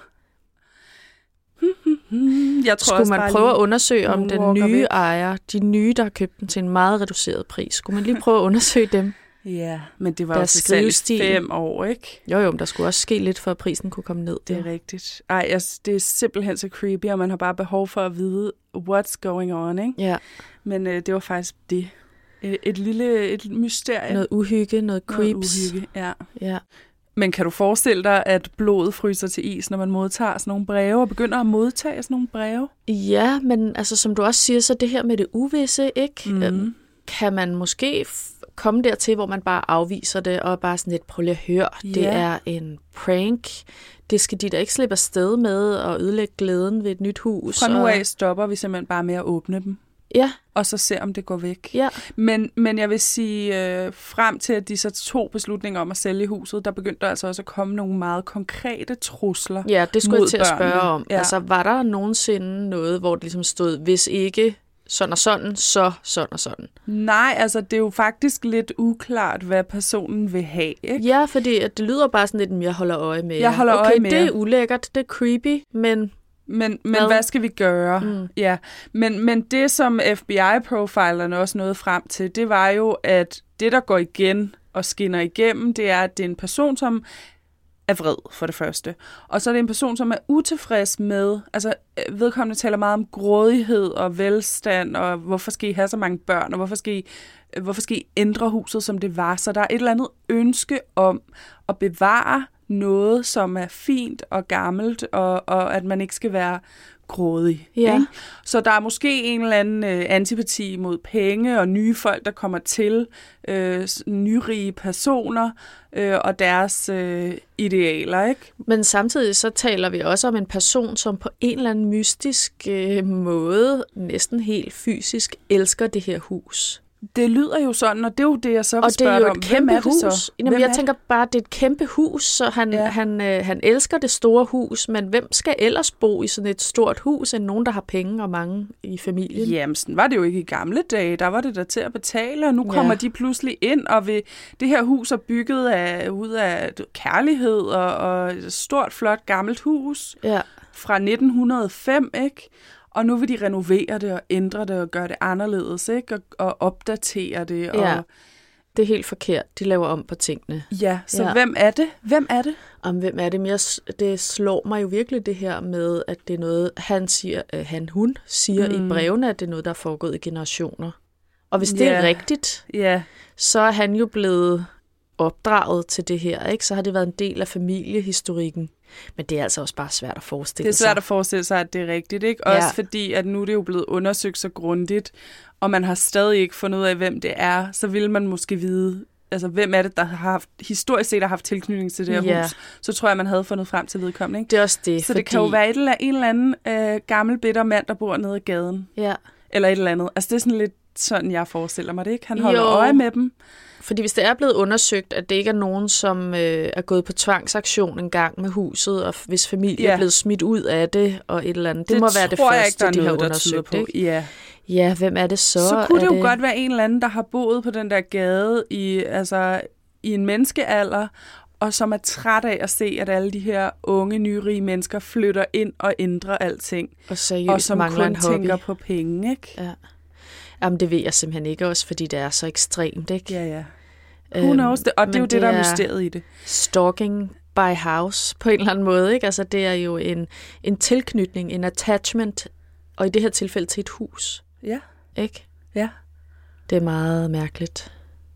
Jeg tror skulle også man bare prøve lige, at undersøge, om den nye væk. ejer, de nye, der har købt den til en meget reduceret pris, skulle man lige prøve at undersøge dem? Ja, men det var Der jo til salg i fem år, ikke? Jo, jo, men der skulle også ske lidt, for at prisen kunne komme ned. Det er rigtigt. Ej, altså, det er simpelthen så creepy, og man har bare behov for at vide, what's going on, ikke? Ja. Men øh, det var faktisk det. Et, et lille et mysterie. Noget uhygge, noget creeps. Noget uhygge, ja. Ja. Men kan du forestille dig, at blodet fryser til is, når man modtager sådan nogle breve, og begynder at modtage sådan nogle breve? Ja, men altså, som du også siger, så det her med det uvisse, ikke? Mm. Øhm, kan man måske f- komme dertil, hvor man bare afviser det, og bare sådan lidt, prøv lige at høre, Ja. det er en prank. Det skal de da ikke slippe afsted med at ødelægge glæden ved et nyt hus. Fra nu og... af stopper vi simpelthen bare med at åbne dem. Ja. Og så se, om det går væk. Ja. Men, men jeg vil sige, øh, frem til at de så tog beslutninger om at sælge huset, der begyndte der altså også at komme nogle meget konkrete trusler. Ja, det skulle mod jeg til at spørge børnene. om. Ja. Altså, var der nogensinde noget, hvor det ligesom stod, hvis ikke sådan og sådan, så sådan og sådan? Nej, altså det er jo faktisk lidt uklart, hvad personen vil have, ikke? Ja, fordi at det lyder bare sådan lidt, at jeg holder øje med. Jeg holder okay, øje med det er jer. ulækkert, det er creepy, men... Men, men Hvad? hvad skal vi gøre? Mm. Ja. Men, men det, som F B I-profilerne også nåede frem til, det var jo, at det, der går igen og skinner igennem, det er, at det er en person, som er vred, for det første. Og så er det en person, som er utilfreds med, altså vedkommende taler meget om grådighed og velstand, og hvorfor skal I have så mange børn, og hvorfor skal I, hvorfor skal I ændre huset, som det var. Så der er et eller andet ønske om at bevare noget, som er fint og gammelt, og, og at man ikke skal være grådig. Ja. Ikke? Så der er måske en eller anden øh, antipati mod penge og nye folk, der kommer til, øh, nyrige personer øh, og deres øh, idealer, ikke? Men samtidig så taler vi også om en person, som på en eller anden mystisk øh, måde, næsten helt fysisk, elsker det her hus. Det lyder jo sådan, og det er jo det, jeg så vil Og det er spørge jo om. et kæmpe Hvem er det hus. så? Jamen, Hvem jeg er tænker bare, at det er et kæmpe hus, så han, Ja. han, øh, han elsker det store hus, men hvem skal ellers bo i sådan et stort hus, end nogen, der har penge og mange i familien? Jamen, sådan var det jo ikke i gamle dage. Der var det der til at betale, og nu kommer Ja. de pludselig ind, og ved, det her hus er bygget af, ud af kærlighed og, og et stort, flot, gammelt hus Ja. fra nitten hundrede og fem, ikke? Og nu vil de renovere det og ændre det og gøre det anderledes, ikke? Og, og opdatere det. Og, Ja. Det er helt forkert. De laver om på tingene. ja, så Ja. hvem er det? Hvem er det? Om hvem er det? Men jeg, det slår mig jo virkelig det her med, at det er noget, han siger, øh, han, hun siger mm. i brevene, at det er noget, der er foregået i generationer. Og hvis det Ja. er rigtigt, Ja, så er han jo blevet opdraget til det her, ikke? Så har det været en del af familiehistorikken. Men det er altså også bare svært at forestille det er sig. svært at forestille sig, at det er rigtigt, ikke? Også Ja. fordi, at nu er det jo blevet undersøgt så grundigt, og man har stadig ikke fundet ud af, hvem det er, så vil man måske vide, altså hvem er det, der har haft, historisk set har haft tilknytning til det her Ja. hus, så tror jeg, man havde fundet frem til vedkommende, ikke? Det er også det, Så fordi... det kan jo være et eller, en eller anden øh, gammel, bitter mand, der bor nede i gaden, Ja, eller et eller andet. Altså det er sådan lidt sådan, jeg forestiller mig det, ikke? Han holder Jo. øje med dem. fordi hvis det er blevet undersøgt, at det ikke er nogen, som øh, er gået på tvangsaktion en gang med huset, og hvis familie Ja. er blevet smidt ud af det, og et eller andet, det, Det må være det tror jeg første, ikke, der er de har noget, der tyder undersøgt, på. ikke? Ja. Ja, hvem er det så? Så kunne er det jo godt være en eller anden, der har boet på den der gade i, altså, i en menneskealder, og som er træt af at se, at alle de her unge, nyrige mennesker flytter ind og ændrer alting. Og seriøst Og som mangler kun en hobby. tænker på penge, ikke? Ja. Jamen, det ved jeg simpelthen ikke også, fordi det er så ekstremt, ikke? Ja, ja. Who knows det? Og det er jo det, der er mysteriet i det. Stalking by house på en eller anden måde, ikke? Altså, det er jo en, en tilknytning, en attachment, og i det her tilfælde til et hus, Ja, ikke? ja, Det er meget mærkeligt. ja.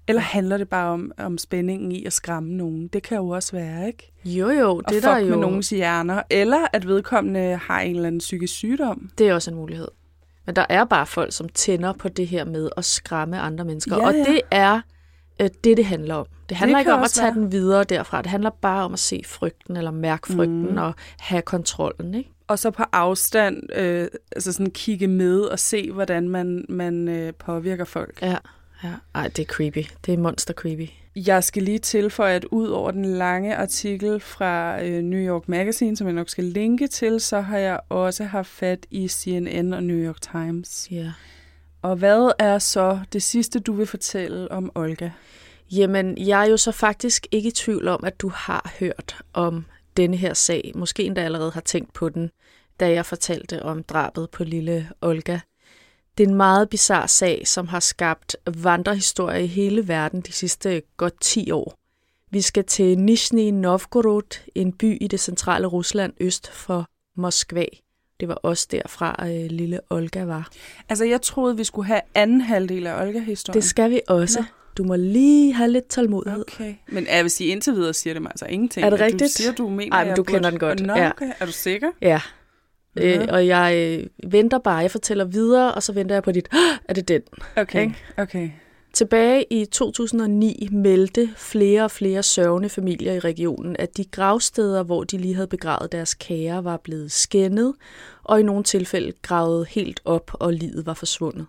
Eller handler det bare om, om spændingen i at skræmme nogen? Det kan jo også være, ikke? Jo, jo. Det og der fuck jo... med nogens hjerner. Eller at vedkommende har en eller anden psykisk sygdom. Det er også en mulighed. Men der er bare folk, som tænder på det her med at skræmme andre mennesker. Ja, og ja. det er øh, det, det handler om. Det handler Det ikke kan om at også tage være. den videre derfra. Det handler bare om at se frygten, eller mærke frygten, Mm. og have kontrollen, ikke? Og så på afstand, øh, altså sådan kigge med og se, hvordan man, man øh, påvirker folk. Ja, ja. Ej, det er creepy. Det er monster creepy. Jeg skal lige tilføje, at ud over den lange artikel fra øh, New York Magazine, som jeg nok skal linke til, så har jeg også haft fat i C N N og New York Times. Ja. Og hvad er så det sidste, du vil fortælle om Olga? Jamen, jeg er jo så faktisk ikke i tvivl om, at du har hørt om denne her sag. Måske endda allerede har tænkt på den, da jeg fortalte om drabet på lille Olga. Det er en meget bizarre sag, som har skabt vandrehistorie i hele verden de sidste godt ti år. Vi skal til Nizhny Novgorod, en by i det centrale Rusland øst for Moskva. Det var også derfra, øh, lille Olga var. Altså, jeg troede, vi skulle have anden halvdel af Olga-historien. Det skal vi også. Nå. Du må lige have lidt tålmodighed. Okay. Men jeg vil sige, indtil videre siger det mig altså ingenting. Er det Du rigtigt? siger, du mener, Ej, men jeg du burde... kender den godt. Nå, Ja. okay. Er du sikker? Ja. Mhm. Øh, og jeg øh, venter bare. Jeg fortæller videre, og så venter jeg på dit, er det den? Okay, Ikke? okay. Tilbage i to tusind og ni meldte flere og flere sørgende familier i regionen, at de gravsteder, hvor de lige havde begravet deres kære, var blevet skændet, og i nogle tilfælde gravet helt op, og livet var forsvundet.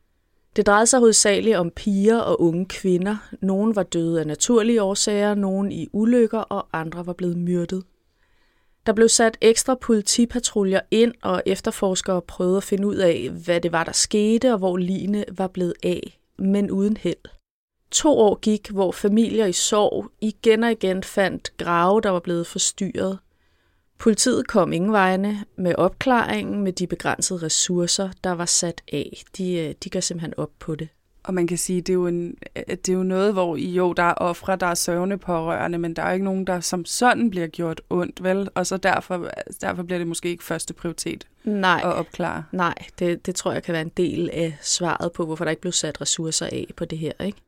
Det drejede sig hovedsageligt om piger og unge kvinder. Nogle var døde af naturlige årsager, nogle i ulykker, og andre var blevet myrdet. Der blev sat ekstra politipatruljer ind, og efterforskere prøvede at finde ud af, hvad det var, der skete, og hvor ligene var blevet af, men uden held. To år gik, hvor familier i sorg igen og igen fandt grave, der var blevet forstyrret. Politiet kom ingen vegne med opklaringen med de begrænsede ressourcer, der var sat af. De, de går simpelthen op på det. Og man kan sige, det er jo, en, det er jo noget, hvor jo, der er ofre, der er sørgende pårørende, men der er ikke nogen, der som sådan bliver gjort ondt, vel? Og så derfor, derfor bliver det måske ikke første prioritet Nej, at opklare. nej det, det tror jeg kan være en del af svaret på, hvorfor der ikke blev sat ressourcer af på det her, ikke?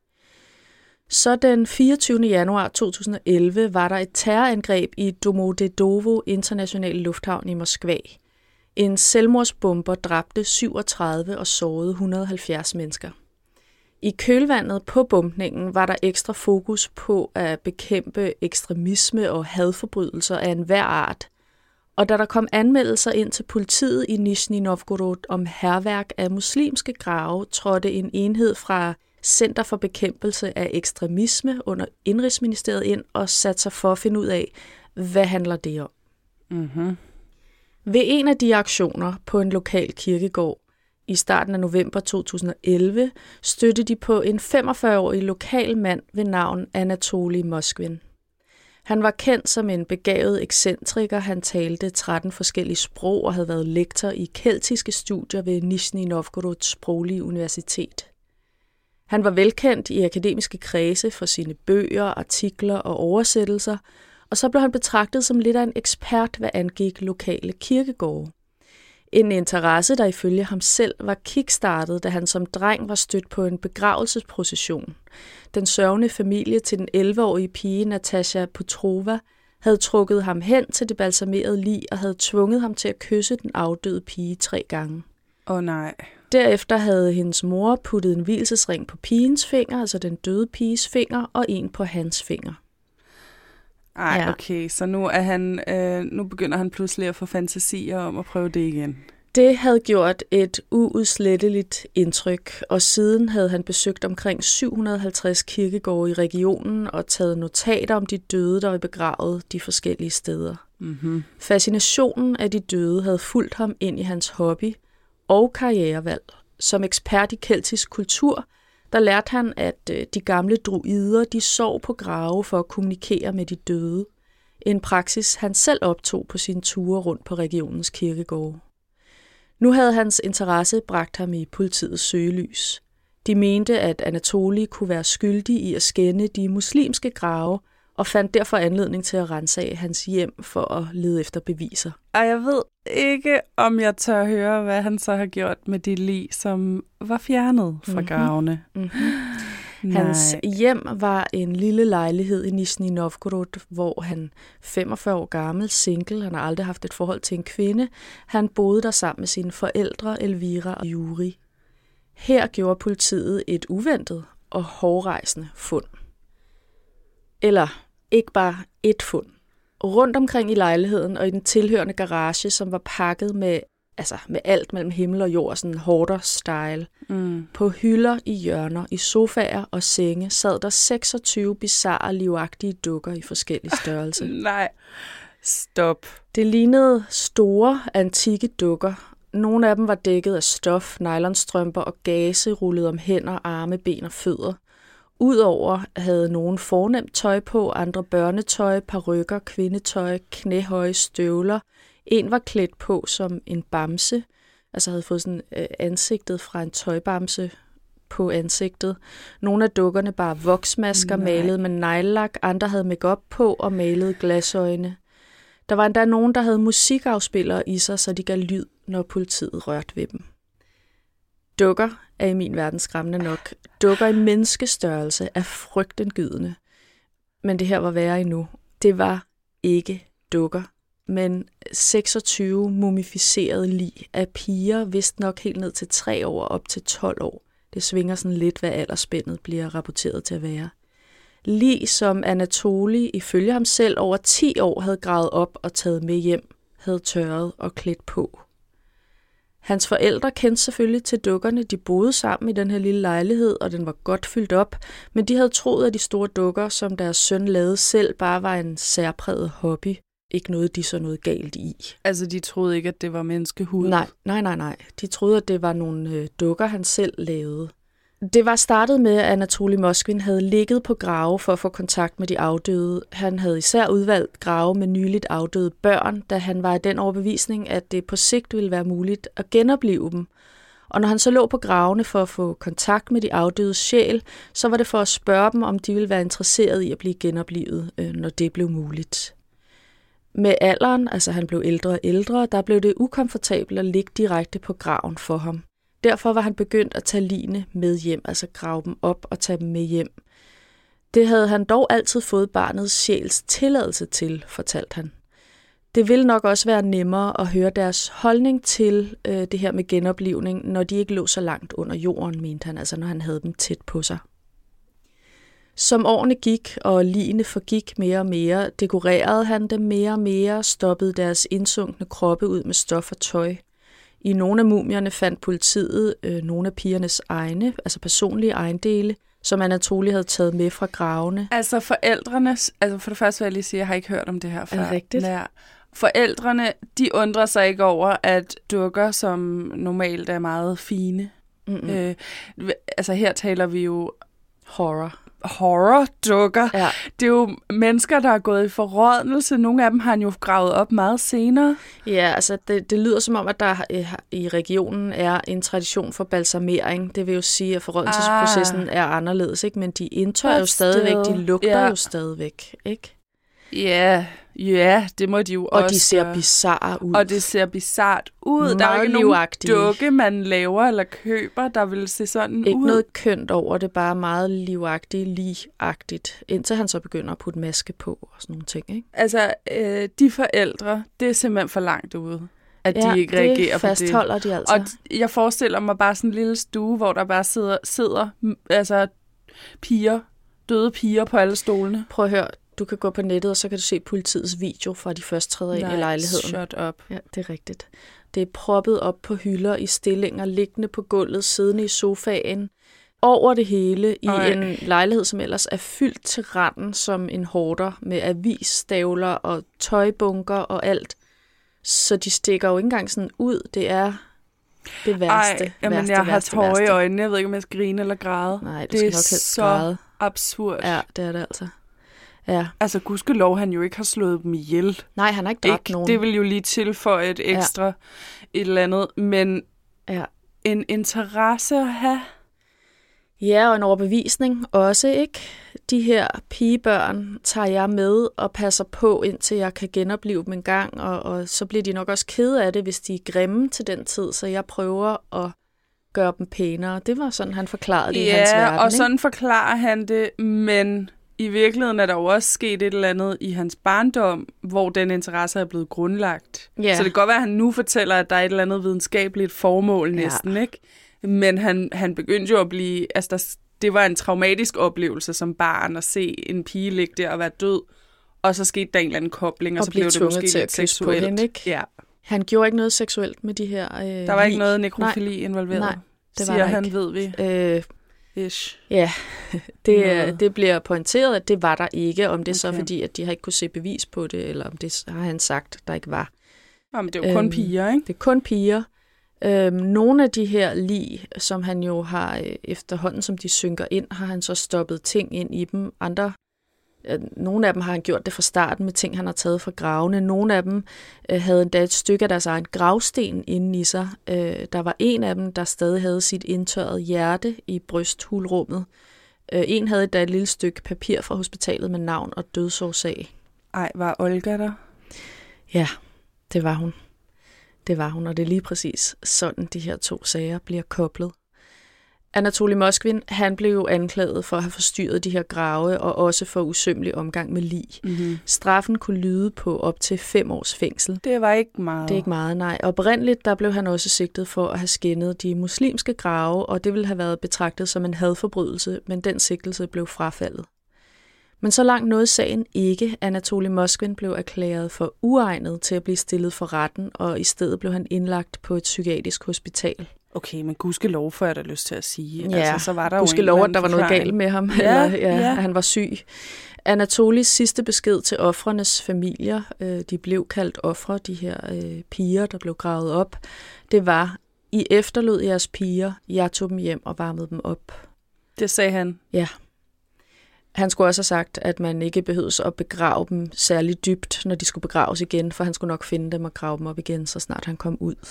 Så den fireogtyvende januar to tusind og elleve var der et terrorangreb i Domodedovo Internationale Lufthavn i Moskva. En selvmordsbomber dræbte syvogtredive og sårede et hundrede og halvfjerds mennesker. I kølvandet på bombningen var der ekstra fokus på at bekæmpe ekstremisme og hadforbrydelser af enhver art. Og da der kom anmeldelser ind til politiet i Nizhny Novgorod om hærværk af muslimske grave, trådte en enhed fra Center for Bekæmpelse af Ekstremisme under Indrigsministeriet ind og satte sig for at finde ud af, hvad handler det om. Mm-hmm. Ved en af de aktioner på en lokal kirkegård i starten af november to tusind og elleve støttede de på en femogfyrre-årig lokal mand ved navn Anatoly Moskvin. Han var kendt som en begavet ekscentriker. Han talte tretten forskellige sprog og havde været lektor i keltiske studier ved Nizhny Novgorods Sproglige Universitet. Han var velkendt i akademiske kredse for sine bøger, artikler og oversættelser, og så blev han betragtet som lidt af en ekspert, hvad angik lokale kirkegårde. En interesse, der ifølge ham selv var kickstartet, da han som dreng var stødt på en begravelsesprocession. Den sørgende familie til den elleve-årige pige Natasha Petrova havde trukket ham hen til det balsamerede lig og havde tvunget ham til at kysse den afdøde pige tre gange. Åh oh, nej. Derefter havde hendes mor puttet en vielsesring på pigens finger, altså den døde piges finger, og en på hans finger. Ej, Ja. okay, så nu er han, øh, nu begynder han pludselig at få fantasier om at prøve det igen. Det havde gjort et uudsletteligt indtryk, og siden havde han besøgt omkring syv hundrede og halvtreds kirkegårde i regionen og taget notater om de døde, der var begravet de forskellige steder. Mm-hmm. Fascinationen af de døde havde fulgt ham ind i hans hobby og karrierevalg. Som ekspert i keltisk kultur, der lærte han, at de gamle druider, de sov på grave for at kommunikere med de døde. En praksis, han selv optog på sine ture rundt på regionens kirkegårde. Nu havde hans interesse bragt ham i politiets søgelys. De mente, at Anatoly kunne være skyldig i at skænde de muslimske grave, og fandt derfor anledning til at ransage hans hjem for at lede efter beviser. Og jeg ved ikke, om jeg tør høre, hvad han så har gjort med de lig, som var fjernet fra Mhm. gravene. Mm-hmm. Nej. Hans hjem var en lille lejlighed i Nizhny Novgorod, hvor han, femogfyrre år gammel, single, han har aldrig haft et forhold til en kvinde, han boede der sammen med sine forældre, Elvira og Yuri. Her gjorde politiet et uventet og hårdrejsende fund. Eller ikke bare et fund. Rundt omkring i lejligheden og i den tilhørende garage, som var pakket med, altså med alt mellem himmel og jord, sådan hoarder-style. Mm. På hylder, i hjørner, i sofaer og senge sad der seksogtyve bizarre, livagtige dukker i forskellige størrelser. Nej, stop. Det lignede store, antikke dukker. Nogle af dem var dækket af stof, nylonstrømper og gase rullet om hænder, arme, ben og fødder. Udover havde nogen fornemt tøj på, andre børnetøj, parykker, kvindetøj, knæhøje støvler. En var klædt på som en bamse, altså havde fået sådan øh, ansigtet fra en tøjbamse på ansigtet. Nogle af dukkerne bar voksmasker malet med neglelak, andre havde makeup på og malede glasøjne. Der var endda nogen, der havde musikafspillere i sig, så de gav lyd, når politiet rørte ved dem. Dukker er i min verden skræmmende nok. Dukker i menneskestørrelse er frygtindgydende. Men det her var værre endnu. Det var ikke dukker, men seksogtyve mumificerede lig af piger, vist nok helt ned til tre år op til tolv år. Det svinger sådan lidt, hvad aldersspændet bliver rapporteret til at være. Lig som Anatoli, ifølge ham selv, over ti år havde gravet op og taget med hjem, havde tørret og klædt på. Hans forældre kendte selvfølgelig til dukkerne. De boede sammen i den her lille lejlighed, og den var godt fyldt op, men de havde troet, at de store dukker, som deres søn lavede selv, bare var en særpræget hobby. Ikke noget, de så noget galt i. Altså, de troede ikke, at det var menneskehud? Nej, nej, nej, nej. De troede, at det var nogle øh, dukker, han selv lavede. Det var startet med, at Anatoli Moskvin havde ligget på grave for at få kontakt med de afdøde. Han havde især udvalgt grave med nyligt afdøde børn, da han var i den overbevisning, at det på sigt ville være muligt at genoplive dem. Og når han så lå på gravene for at få kontakt med de afdødes sjæl, så var det for at spørge dem, om de ville være interesseret i at blive genoplivet, når det blev muligt. Med alderen, altså han blev ældre og ældre, der blev det ukomfortabelt at ligge direkte på graven for ham. Derfor var han begyndt at tage ligene med hjem, altså grave dem op og tage dem med hjem. Det havde han dog altid fået barnets sjæls tilladelse til, fortalte han. Det ville nok også være nemmere at høre deres holdning til øh, det her med genoplivning, når de ikke lå så langt under jorden, mente han, altså når han havde dem tæt på sig. Som årene gik, og ligene forgik mere og mere, dekorerede han dem mere og mere, stoppede deres indsunkne kroppe ud med stof og tøj. I nogle af mumierne fandt politiet øh, nogle af pigernes egne, altså personlige ejendele, som Anatoli havde taget med fra gravene. Altså forældrenes, altså for det første vil jeg lige sige, jeg har ikke hørt om det her før. Er det rigtigt? Ja. Forældrene, de undrer sig ikke over, at dukker, som normalt er meget fine. Mm-hmm. Øh, altså her taler vi jo horror. horror-dukker. Ja. Det er jo mennesker, der er gået i forrådnelse. Nogle af dem har han jo gravet op meget senere. Ja, altså det, det lyder som om, at der i regionen er en tradition for balsamering. Det vil jo sige, at forrådnelsesprocessen ah. er anderledes, ikke? Men de indtør jo stadigvæk, de lugter ja. jo stadigvæk, ikke? Ja, ja, det må de jo og også. Og de ser bizarre ud. Og det ser bizart ud. Meget der er jo ikke livagtige. nogen dukke, man laver eller køber, der vil se sådan ikke ud. Ikke noget kønt over det, bare meget livagtigt, ligagtigt, indtil han så begynder at putte maske på og sådan nogle ting, ikke? Altså, øh, de forældre, det er simpelthen for langt ude, at ja, de ikke reagerer på det. det fastholder de altså. Og jeg forestiller mig bare sådan en lille stue, hvor der bare sidder, sidder altså piger, døde piger på alle stolene. Prøv at høre. Du kan gå på nettet, og så kan du se politiets video fra de første træder ind i lejligheden. Shut up. Ja, det er rigtigt. Det er proppet op på hylder i stillinger, liggende på gulvet, siddende i sofaen. Over det hele i Øj. en lejlighed, som ellers er fyldt til randen som en hoarder med avisstævler og tøjbunker og alt. Så de stikker jo ikke engang sådan ud. Det er det værste. Ej, jamen, værste, jeg har værste, tårer værste. i øjnene. Jeg ved ikke, om jeg skal grine eller græde. Nej, du det skal er nok helst så græde. absurd. Ja, det er det altså. Ja. Altså, gudskelov, han jo ikke har slået dem ihjel. Nej, han har ikke dræbt ikke, nogen. Det vil jo lige tilføje et ekstra ja. et eller andet. Men ja. en interesse at have. Ja, og en overbevisning også, ikke? De her pigebørn tager jeg med og passer på, indtil jeg kan genopleve dem en gang. Og, og så bliver de nok også kede af det, hvis de er grimme til den tid. Så jeg prøver at gøre dem pænere. Det var sådan, han forklarede det ja, i hans verden. Ja, og sådan ikke? forklarer han det, men i virkeligheden er der jo også sket et eller andet i hans barndom, hvor den interesse er blevet grundlagt. Ja. Så det kan godt være, at han nu fortæller, at der er et eller andet videnskabeligt formål næsten, ja. ikke? Men han, han begyndte jo at blive... Altså, der, det var en traumatisk oplevelse som barn at se en pige ligge der og være død, og så skete der en eller anden kobling, og, og så blev det måske lidt seksuelt. Hende, ikke? Ja. Han gjorde ikke noget seksuelt med de her øh, Der var ikke noget nekrofili nej, involveret, nej, det var siger han, ikke. ved vi. Øh, Ish. Ja, det, det bliver pointeret, at det var der ikke, om det okay. så fordi, at de har ikke kunne se bevis på det, eller om det har han sagt, der ikke var. Jamen, det er jo kun øhm, piger, ikke? Det er kun piger. Øhm, nogle af de her lig, som han jo har øh, efterhånden, som de synker ind, har han så stoppet ting ind i dem. Andre, øh, nogle af dem har han gjort det fra starten med ting, han har taget fra gravene. Nogle af dem øh, havde endda et stykke af deres egen gravsten inde i sig. Øh, der var en af dem, der stadig havde sit indtørrede hjerte i brysthulrummet. Øh, en havde da et lille stykke papir fra hospitalet med navn og dødsårsag. Ej, var Olga der? Ja, det var hun. Det var hun, og det er lige præcis sådan, de her to sager bliver koblet. Anatolij Moskvin, han blev jo anklaget for at have forstyrret de her grave, og også for usømmelig omgang med lig. Mm-hmm. Straffen kunne lyde på op til fem års fængsel. Det var ikke meget. Det er ikke meget, nej. Oprindeligt, der blev han også sigtet for at have skændet de muslimske grave, og det ville have været betragtet som en hadforbrydelse, men den sigtelse blev frafaldet. Men så langt nåede sagen ikke. Anatolij Moskvin blev erklæret for uegnet til at blive stillet for retten, og i stedet blev han indlagt på et psykiatrisk hospital. Okay, men gudskelov får jeg da lyst til at sige. Ja, altså, så var der gudskelov, at der var noget galt med ham, ja, eller ja, ja. at han var syg. Anatolijs sidste besked til ofrenes familier, øh, de blev kaldt ofre, de her øh, piger, der blev gravet op, det var, I efterlod jeres piger, jeg tog dem hjem og varmede dem op. Det sagde han? Ja. Han skulle også have sagt, at man ikke behøvede at begrave dem særlig dybt, når de skulle begraves igen, for han skulle nok finde dem og grave dem op igen, så snart han kom ud.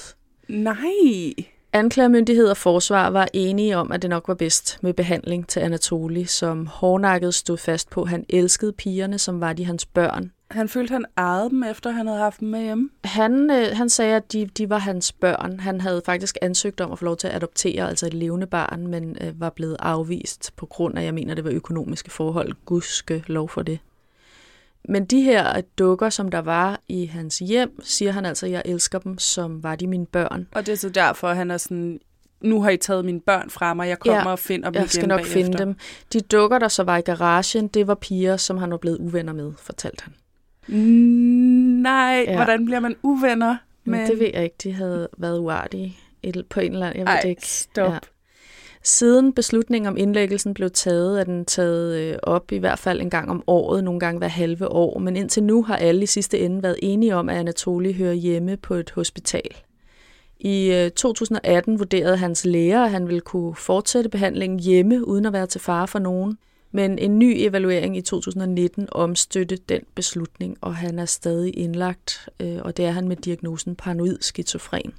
Nej! Anklagemyndighed og forsvar var enige om, at det nok var bedst med behandling til Anatolij, som hårdnakket stod fast på, at han elskede pigerne, som var de hans børn. Han følte, han ejede dem, efter han havde haft dem med hjemme? Han, øh, han sagde, at de, de var hans børn. Han havde faktisk ansøgt om at få lov til at adoptere, altså et levende barn, men øh, var blevet afvist på grund af, jeg mener, det var økonomiske forhold. Gudske lov for det. Men de her dukker, som der var i hans hjem, siger han altså, jeg elsker dem, som var de mine børn. Og det er så derfor, at han er sådan, nu har I taget mine børn fra mig, jeg kommer ja, og finder dem igen bagefter. Jeg skal nok bagefter. finde dem. De dukker, der så var i garagen, det var piger, som han var blevet uvenner med, fortalte han. Nej, ja. Hvordan bliver man uvenner? Men det ved jeg ikke, de havde været uartige på en eller anden, jeg ved Ej, det ikke. stop. Ja. Siden beslutningen om indlæggelsen blev taget, er den taget op i hvert fald en gang om året, nogle gange hver halve år. Men indtil nu har alle i sidste ende været enige om, at Anatolij hører hjemme på et hospital. I to tusind og atten vurderede hans læger, at han ville kunne fortsætte behandlingen hjemme, uden at være til fare for nogen. Men en ny evaluering i to tusind og nitten omstødte den beslutning, og han er stadig indlagt, og det er han med diagnosen paranoid skizofren.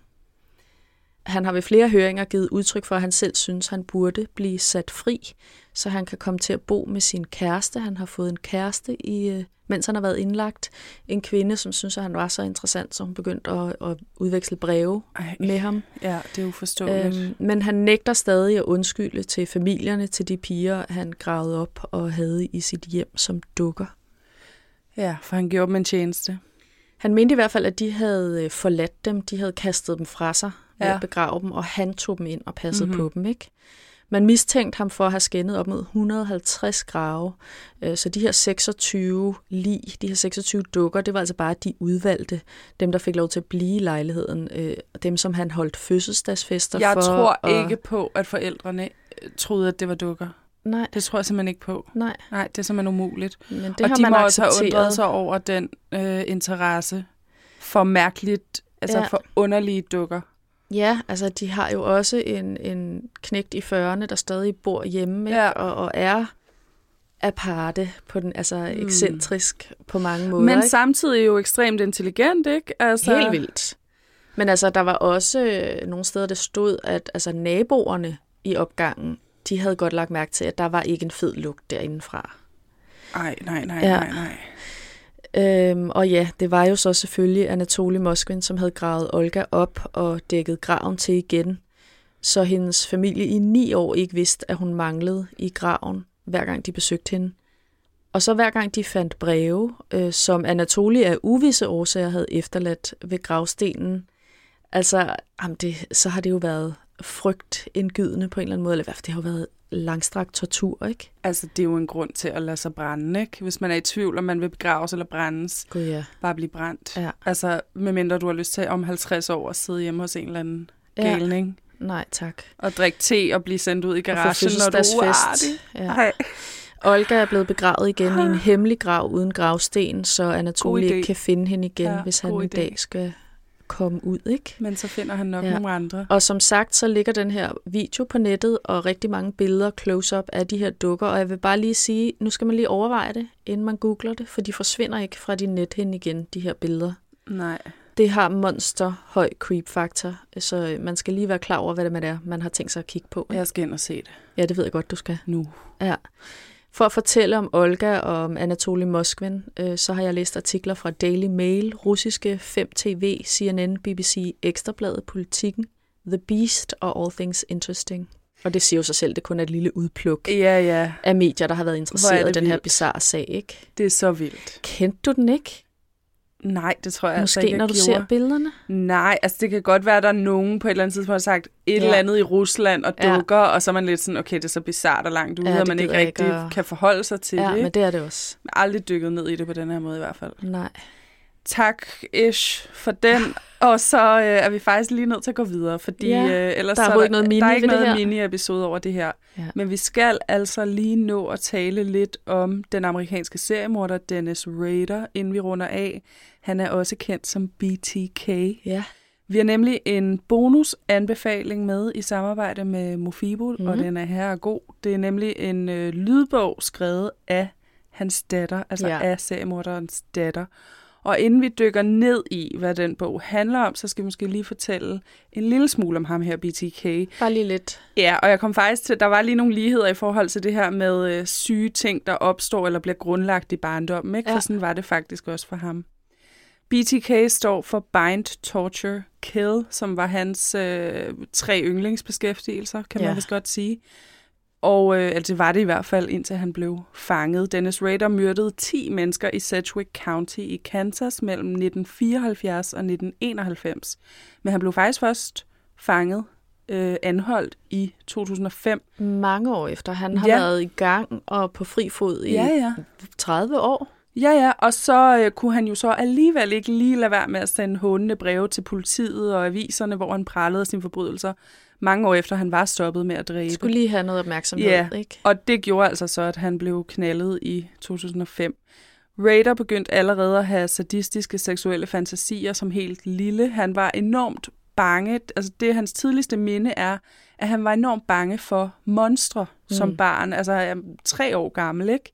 Han har ved flere høringer givet udtryk for, at han selv synes, han burde blive sat fri, så han kan komme til at bo med sin kæreste. Han har fået en kæreste, i, mens han har været indlagt. En kvinde, som synes, at han var så interessant, så hun begyndte at, at udveksle breve Ej, med ham. Ja, det er uforståeligt. Øhm, men han nægter stadig at undskylde til familierne, til de piger, han gravede op og havde i sit hjem som dukker. Ja, for han gjorde dem en tjeneste. Han mente i hvert fald, at de havde forladt dem, de havde kastet dem fra sig. Ja. At begrave dem, og han tog dem ind og passede mm-hmm. på dem, ikke? Man mistænkte ham for at have skændet op mod et hundrede og halvtreds grave, så de her seksogtyve lig, de her seksogtyve dukker, det var altså bare de udvalgte, dem der fik lov til at blive i lejligheden, dem som han holdt fødselsdagsfester jeg for. Jeg tror og... ikke på, at forældrene troede, at det var dukker. Nej. Det tror jeg simpelthen ikke på. Nej. Nej, det er simpelthen umuligt. Men det og har de man må accepteret. også have undret sig over den øh, interesse for mærkeligt, altså ja. for underlige dukker. Ja, altså de har jo også en, en knægt i fyrrerne, der stadig bor hjemme, ikke? Ja. Og, og er aparte, på den, altså mm. ekscentrisk på mange måder. Men ikke? samtidig jo ekstremt intelligent, ikke? Altså... Helt vildt. Men altså, der var også øh, nogle steder, der stod, at altså, naboerne i opgangen, de havde godt lagt mærke til, at der var ikke en fed lugt derindefra. Ej, nej, nej, ja. nej, nej. Øhm, og ja, det var jo så selvfølgelig Anatolij Moskvin, som havde gravet Olga op og dækket graven til igen. så hendes familie i ni år ikke vidste, at hun manglede i graven, hver gang de besøgte hende. Og så hver gang de fandt breve, øh, som Anatoly af uvisse årsager havde efterladt ved gravstenen, altså, jamen det, så har det jo været frygtindgydende på en eller anden måde, eller i hvert fald det har jo været langstrakt tortur, ikke? Altså, det er jo en grund til at lade sig brænde, ikke? Hvis man er i tvivl, om man vil begraves eller brændes, God, ja. bare blive brændt. Ja. Altså, medmindre du har lyst til om halvtreds år at sidde hjemme hos en eller anden ja. galning. Nej, tak. Og drikke te og blive sendt ud i garagen, når du er uartig. Ja. Olga er blevet begravet igen i en hemmelig grav uden gravsten, så Anatoly ikke kan finde hende igen, ja, hvis han en dag skal komme ud, ikke? Men så finder han nok ja. nogle andre. Og som sagt, så ligger den her video på nettet, og rigtig mange billeder close-up af de her dukker, og jeg vil bare lige sige, nu skal man lige overveje det, inden man googler det, for de forsvinder ikke fra din nethinde igen, de her billeder. Nej. Det har monster høj creep-faktor, så man skal lige være klar over, hvad det er, man har tænkt sig at kigge på. Ikke? Jeg skal ind og se det. Ja, det ved jeg godt, du skal. Nu. Ja. For at fortælle om Olga og om Anatoly Moskvin, øh, så har jeg læst artikler fra Daily Mail, russiske fem T V, C N N, B B C, Ekstrabladet, Politiken, The Beast og All Things Interesting. Og det siger jo sig selv, det kun er et lille udpluk ja, ja. af medier, der har været interesseret i den vildt. her bizarre sag, ikke? Det er så vildt. Kendte du den ikke? Nej, det tror jeg Måske altså ikke, når du gjorde. ser billederne? Nej, altså det kan godt være, at der er nogen på et eller andet tidspunkt, der har sagt et ja. eller andet i Rusland og dukker, ja. og så er man lidt sådan, okay, det er så bizart og langt ude, ja, og man ikke rigtig ikke, og... kan forholde sig til ja, det. Ja, men det er det også. Jeg har aldrig dykket ned i det på den her måde i hvert fald. Nej. Tak, Ish, for den. Og så øh, er vi faktisk lige nødt til at gå videre, fordi ja, øh, ellers der er, så er der, noget mini der er ikke noget mini-episode over det her. Ja. Men vi skal altså lige nå at tale lidt om den amerikanske seriemorder Dennis Rader, inden vi runder af. Han er også kendt som B T K. Ja. Vi har nemlig en bonusanbefaling med i samarbejde med Mofibo, mm-hmm. og den er her og god. Det er nemlig en øh, lydbog skrevet af hans datter, altså ja. af seriemorderens datter. Og inden vi dykker ned i, hvad den bog handler om, så skal vi måske lige fortælle en lille smule om ham her, B T K. Bare lige lidt. Ja, og jeg kom faktisk til, der var lige nogle ligheder i forhold til det her med øh, syge ting, der opstår eller bliver grundlagt i barndommen, ikke? Ja. For sådan var det faktisk også for ham. B T K står for Bind, Torture, Kill, som var hans øh, tre yndlingsbeskæftigelser, kan man ja. vist godt sige. Og øh, altså, det var det i hvert fald, indtil han blev fanget. Dennis Rader myrdede ti mennesker i Sedgwick County i Kansas mellem nitten fireoghalvfjerds og nitten enoghalvfems. Men han blev faktisk først fanget, øh, anholdt i to tusind og fem. Mange år efter. Han har ja. været i gang og på fri fod i ja, ja. tredive år. Ja, ja, og så øh, kunne han jo så alligevel ikke lige lade være med at sende hånende breve til politiet og aviserne, hvor han pralede sine forbrydelser. Mange år efter, han var stoppet med at dræbe. Skulle lige have noget opmærksomhed, ja, ikke? Og det gjorde altså så, at han blev knaldet i to tusind og fem. Rader begyndte allerede at have sadistiske seksuelle fantasier som helt lille. Han var enormt bange. Altså det, hans tidligste minde er, at han var enormt bange for monstre mm. som barn. Altså tre år gammel, ikke?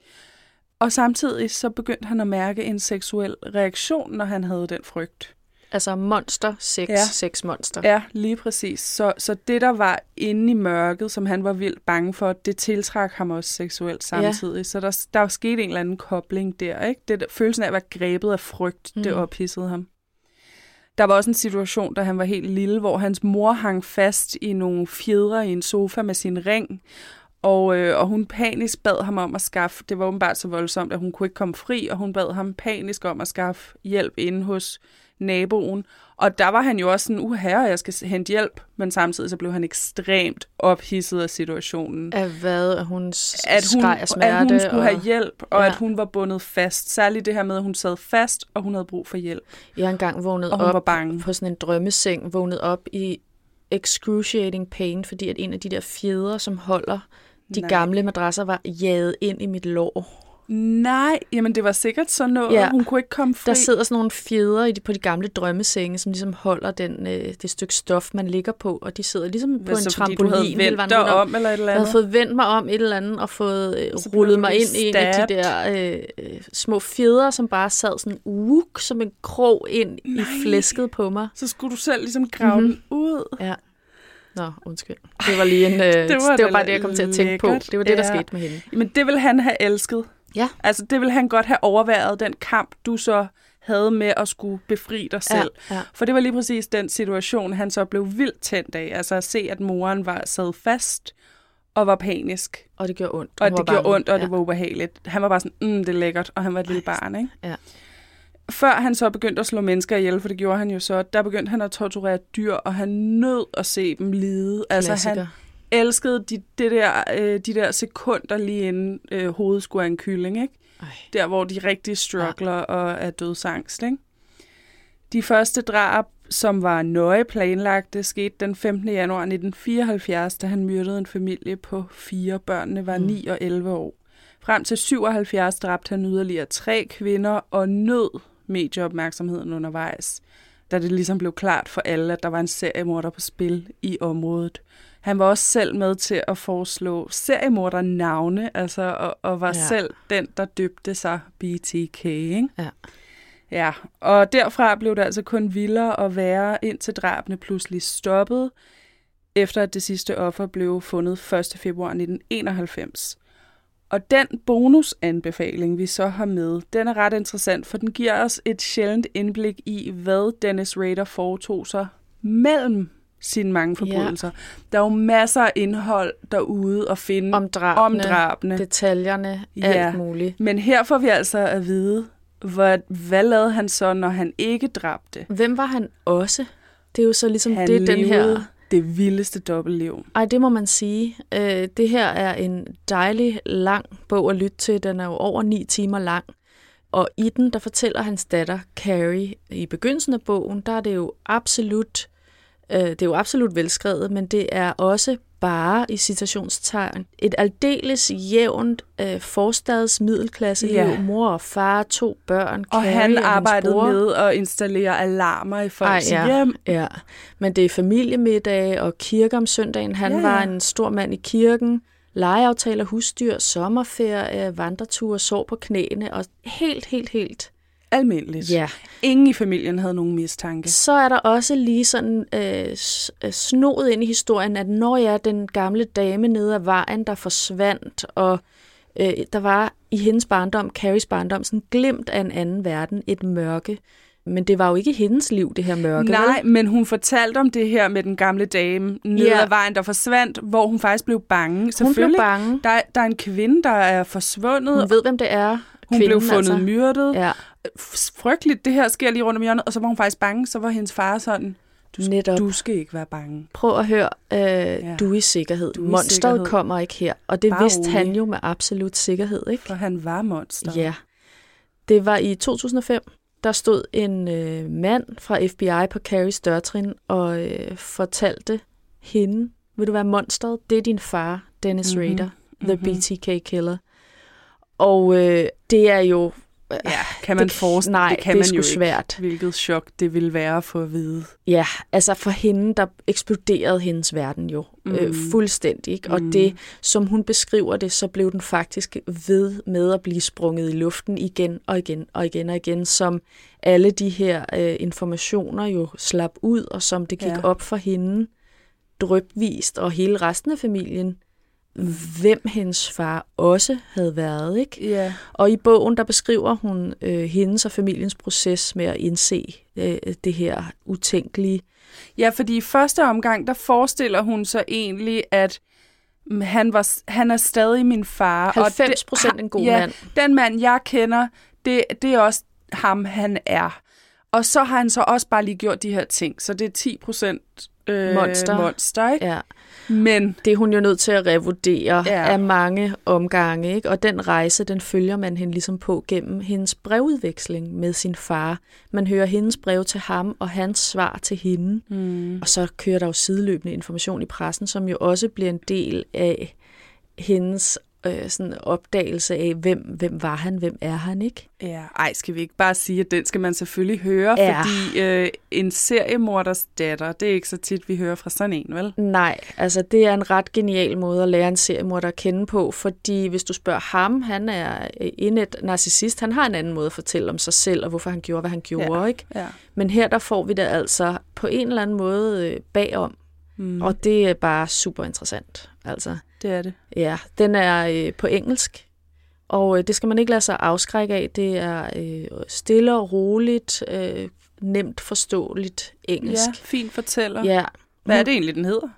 Og samtidig så begyndte han at mærke en seksuel reaktion, når han havde den frygt. Altså monster, sex, ja. sexmonster. Ja, lige præcis. Så, så det, der var inde i mørket, som han var vildt bange for, det tiltrak ham også seksuelt samtidig. Ja. Så der, der skete en eller anden kobling der, ikke? Det, følelsen af at være grebet af frygt, mm. det ophissede ham. Der var også en situation, da han var helt lille, hvor hans mor hang fast i nogle fjedre i en sofa med sin ring, Og, øh, og hun panisk bad ham om at skaffe, det var åbenbart så voldsomt, at hun kunne ikke komme fri, og hun bad ham panisk om at skaffe hjælp inde hos naboen. Og der var han jo også sådan, uha, jeg skal hente hjælp, men samtidig så blev han ekstremt ophidset af situationen. Af hvad? At hun at hun, skreg af smerte? At hun skulle og... have hjælp, og ja. at hun var bundet fast. Særligt det her med, at hun sad fast, og hun havde brug for hjælp. Jeg har engang vågnet op på sådan en drømmeseng, vågnet op i excruciating pain, fordi at en af de der fjeder, som holder de Nej. gamle madrasser, var jaget ind i mit lår. Nej, jamen det var sikkert sådan noget, ja. hun kunne ikke komme fri. Der sidder sådan nogle fjeder i de, på de gamle drømmesenge, som ligesom holder den, øh, det stykke stof, man ligger på, og de sidder ligesom på Hvad, en så, trampolin. Du havde vendt dig om, eller et eller andet? Jeg havde fået vendt mig om et eller andet, og fået øh, rullet mig ind stabbed. i en af de der øh, små fjeder, som bare sad sådan uk, som en krog ind Nej. i flæsket på mig. Så skulle du selv ligesom grave mm-hmm. den ud? Ja. Nå, undskyld. Det var lige en... Øh, det var, det var bare det, jeg kom til at tænke lækkert. på. Det var det, der ja. skete med hende. Men det ville han have elsket. Ja. Altså, det ville han godt have overværet, den kamp, du så havde med at skulle befri dig selv. Ja, ja. For det var lige præcis den situation, han så blev vildt tændt af. Altså at se, at moren var sad fast og var panisk. Og det gjorde ondt. Og det gjorde ondt, og ja. det var ubehageligt. Han var bare sådan, mm, det er lækkert, og han var et lille barn, ikke? Ja. Før han så begyndte at slå mennesker ihjel, for det gjorde han jo så, der begyndte han at torturere dyr, og han nød at se dem lide. Klassiker. Altså han elskede de, det der, øh, de der sekunder lige inden øh, hovedet skulle af en kylling, ikke? Ej. Der, hvor de rigtig struggler ja. og er dødsangst, ikke? De første drab, som var nøje planlagt, det skete den femtende januar nitten fireoghalvfjerds, da han myrdede en familie på fire. Børnene var mm. ni og elleve år. Frem til syvoghalvfjerds dræbte han yderligere tre kvinder og nød medieopmærksomheden undervejs, da det ligesom blev klart for alle, at der var en seriemorder på spil i området. Han var også selv med til at foreslå seriemorder-navne, altså, og, og var ja. selv den, der døbte sig B T K, ikke? Ja. Ja, og derfra blev det altså kun vildere og værre, indtil drabene pludselig stoppede, efter at det sidste offer blev fundet første februar nitten enoghalvfems. Og den bonusanbefaling, vi så har med, den er ret interessant, for den giver os et sjældent indblik i, hvad Dennis Rader foretog sig mellem sine mange forbrydelser. Ja. Der er jo masser af indhold derude at finde om drabene, om drabene. detaljerne, ja. alt muligt. Men her får vi altså at vide, hvad, hvad lavede han så, når han ikke dræbte? Hvem var han også? Det er jo så ligesom han det, den her... det vildeste dobbeltliv. Ej, det må man sige. Øh, det her er en dejlig lang bog at lytte til. Den er jo over ni timer lang. Og i den, der fortæller hans datter, Carrie, i begyndelsen af bogen, der er det jo absolut, øh, det er jo absolut velskrevet, men det er også bare i citationstegn et aldeles jævnt øh, forstads middelklasseliv. Ja. Mor og far, to børn, og Carrie han og arbejdede bror. med at installere alarmer i folks Ej, ja, hjem. Ja, men det er familiemiddag og kirke om søndagen. Han ja, ja. var en stor mand i kirken. Legeaftaler, husdyr, sommerferie, vandreture, sov på knæene og helt, helt, helt almindeligt. Ja. Ingen i familien havde nogen mistanke. Så er der også lige sådan øh, snoet ind i historien, at når jeg er den gamle dame nede ad vejen, der forsvandt, og øh, der var i hendes barndom, Carries barndom, sådan glimt af en anden verden, et mørke. Men det var jo ikke hendes liv, det her mørke. Nej, vel? men hun fortalte om det her med den gamle dame nede ja. ad vejen, der forsvandt, hvor hun faktisk blev bange. Hun blev bange. Der, der er en kvinde, der er forsvundet. Hun ved, hvem det er. Hun blev fundet altså. myrdet. Ja. Frygteligt, det her sker lige rundt om hjørnet, og så var hun faktisk bange, så var hendes far sådan, du, du skal ikke være bange. Prøv at høre, øh, ja. du er i sikkerhed. Du er Monsteret sikkerhed. Kommer ikke her, og det Bare vidste rolig. Han jo med absolut sikkerhed, ikke? For han var monster. Ja. Det var i to tusind og fem, der stod en øh, mand fra F B I på Carries dørtrin og øh, fortalte hende, vil du være monsteret? Det er din far, Dennis mm-hmm. Rader, the mm-hmm. B T K killer. Og øh, det er jo... Øh, ja, kan man forestille? Nej, det kan det man er sgu jo svært. Ikke. Hvilket chok det ville være for at vide. Ja, altså for hende, der eksploderede hendes verden jo mm. øh, fuldstændig. Ikke? Og mm. det, som hun beskriver det, så blev den faktisk ved med at blive sprunget i luften igen og igen og igen og igen, som alle de her øh, informationer jo slap ud, og som det gik ja. op for hende drypvist og hele resten af familien, hvem hendes far også havde været, ikke? Yeah. Og i bogen, der beskriver hun øh, hendes og familiens proces med at indse øh, det her utænkelige. Ja, fordi i første omgang, der forestiller hun sig egentlig, at han, var, han er stadig min far. halvfems procent en god ja, mand. Den mand, jeg kender, det, det er også ham, han er. Og så har han så også bare lige gjort de her ting. Så det er ti procent øh, monster. monster, ikke? Ja. Men det er hun jo nødt til at revurdere ja. af mange omgange, ikke? Og den rejse, den følger man hende ligesom på gennem hendes brevudveksling med sin far. Man hører hendes brev til ham og hans svar til hende. Mm. Og så kører der jo sideløbende information i pressen, som jo også bliver en del af hendes øh, sådan opdagelse af, hvem, hvem var han, hvem er han, ikke? Ja, ej, skal vi ikke bare sige, at den skal man selvfølgelig høre, ja. fordi øh, en seriemorders datter, det er ikke så tit, vi hører fra sådan en, vel? Nej, altså det er en ret genial måde at lære en seriemorder at kende på, fordi hvis du spørger ham, han er indet narcissist, han har en anden måde at fortælle om sig selv, og hvorfor han gjorde, hvad han gjorde, ja. ikke? Ja. Men her der får vi det altså på en eller anden måde øh, bagom, mm. og det er bare super interessant, altså. Det er det. Ja, den er øh, på engelsk, Og øh, det skal man ikke lade sig afskrække af. Det er øh, stille og roligt, øh, nemt forståeligt engelsk. Ja, fint fortæller. Ja. Hvad er det egentlig, den hedder?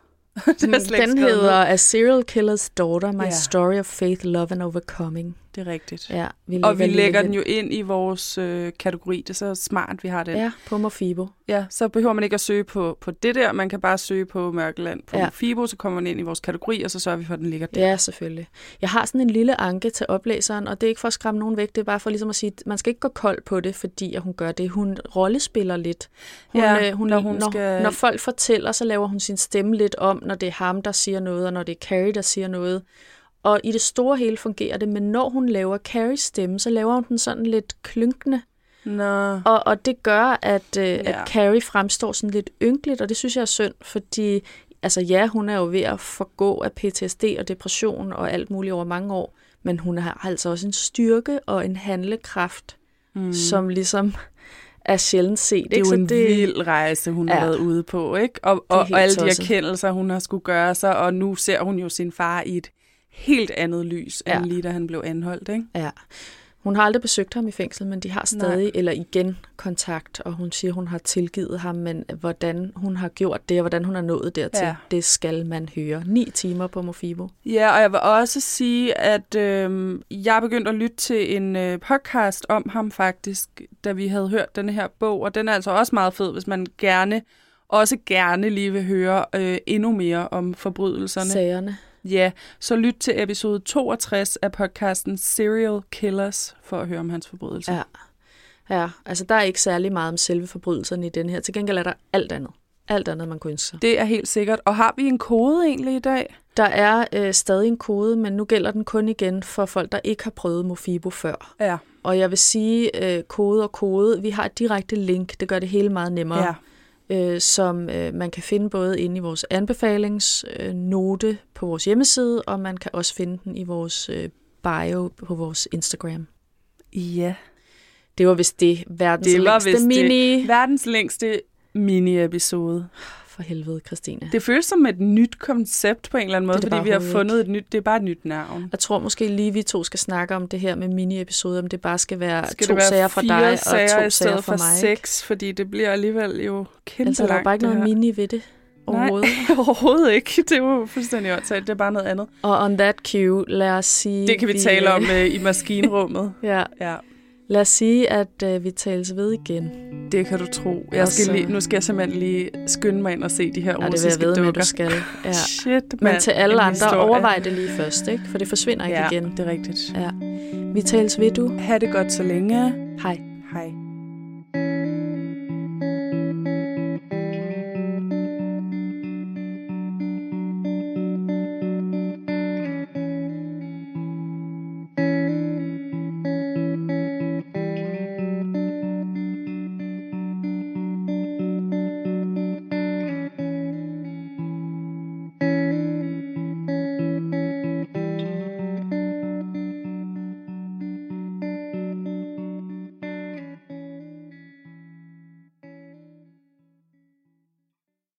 Den hedder A Serial Killer's Daughter, My ja. Story of Faith, Love and Overcoming. Det er rigtigt. Ja, vi og vi lægger den hen. jo ind i vores øh, kategori. Det er så smart, vi har den. Ja, på Mofibo. Ja, så behøver man ikke at søge på, på det der. Man kan bare søge på Mørkeland på ja. Mofibo, så kommer man ind i vores kategori, og så sørger vi for, at den ligger der. Ja, selvfølgelig. Jeg har sådan en lille anke til oplæseren, og det er ikke for at skræmme nogen væk. Det er bare for ligesom at sige, at man skal ikke gå kold på det, fordi at hun gør det. Hun rollespiller lidt. Hun, ja, øh, hun, når, hun når, skal... når folk fortæller, så laver hun sin stemme lidt om, når det er ham, der siger noget, og når det er Carrie, der siger noget. Og i det store hele fungerer det, men når hun laver Carries stemme, så laver hun den sådan lidt klynkende. Nå. Og, og det gør, at, øh, ja. at Carrie fremstår sådan lidt ynkeligt, og det synes jeg er synd, fordi altså ja, hun er jo ved at forgå af P T S D og depression og alt muligt over mange år, men hun har altså også en styrke og en handlekraft, mm. som ligesom er sjældent set. Det er jo en det... vild rejse, hun ja. har været ude på, ikke? Og, og, og alle de erkendelser, hun har skulle gøre sig, og nu ser hun jo sin far i et helt andet lys, ja. end lige da han blev anholdt, ikke? Ja. Hun har aldrig besøgt ham i fængsel, men de har stadig, Nej. eller igen, kontakt, og hun siger, hun har tilgivet ham, men hvordan hun har gjort det, og hvordan hun er nået dertil, ja. det skal man høre. Ni timer på Mofibo. Ja, og jeg vil også sige, at øh, jeg er begyndt at lytte til en øh, podcast om ham faktisk, da vi havde hørt denne her bog, og den er altså også meget fed, hvis man gerne, også gerne lige vil høre øh, endnu mere om forbrydelserne. Sagerne. Ja, så lyt til episode toogtres af podcasten Serial Killers for at høre om hans forbrydelser. Ja. ja, altså der er ikke særlig meget om selve forbrydelserne i den her. Til gengæld er der alt andet. Alt andet, man kunne ønske sig. Det er helt sikkert. Og har vi en kode egentlig i dag? Der er øh, stadig en kode, men nu gælder den kun igen for folk, der ikke har prøvet Mofibo før. Ja. Og jeg vil sige øh, kode og kode. Vi har et direkte link. Det gør det hele meget nemmere. Ja. Øh, som øh, man kan finde både inde i vores anbefalingsnote øh, på vores hjemmeside, og man kan også finde den i vores øh, bio på vores Instagram. Ja. Det var vist det verdens det var længste mini... Det verdens længste mini-episode. For helvede, Christine. Det føles som et nyt koncept på en eller anden måde, det fordi vi har fundet ikke. et nyt... Det er bare et nyt navn. Jeg tror måske lige, vi to skal snakke om det her med mini-episoder, om det bare skal være skal to være sager fra dig og to sager, sager for mig. seks, fordi det bliver alligevel jo kæmpe altså, langt. Altså, der er bare ikke noget her. mini ved det overhovedet. Nej, overhovedet ikke. Det er jo fuldstændig åndssvagt. Det er bare noget andet. Og on that cue, lad os sige... Det kan vi, vi tale om uh, i maskinrummet. ja. ja. Lad os sige, at uh, vi tales ved igen. Det kan du tro. Jeg skal lige, nu skal jeg simpelthen lige skynde mig ind og se de her russiske dukker. Ja, det vil jeg ved med, du skal. Ja. Shit, men til alle andre, historie. Overvej det lige først, ikke? For det forsvinder ikke ja, igen. det er rigtigt. Ja. Vi tales ved, du. Ha' det godt så længe. Hej. Hej.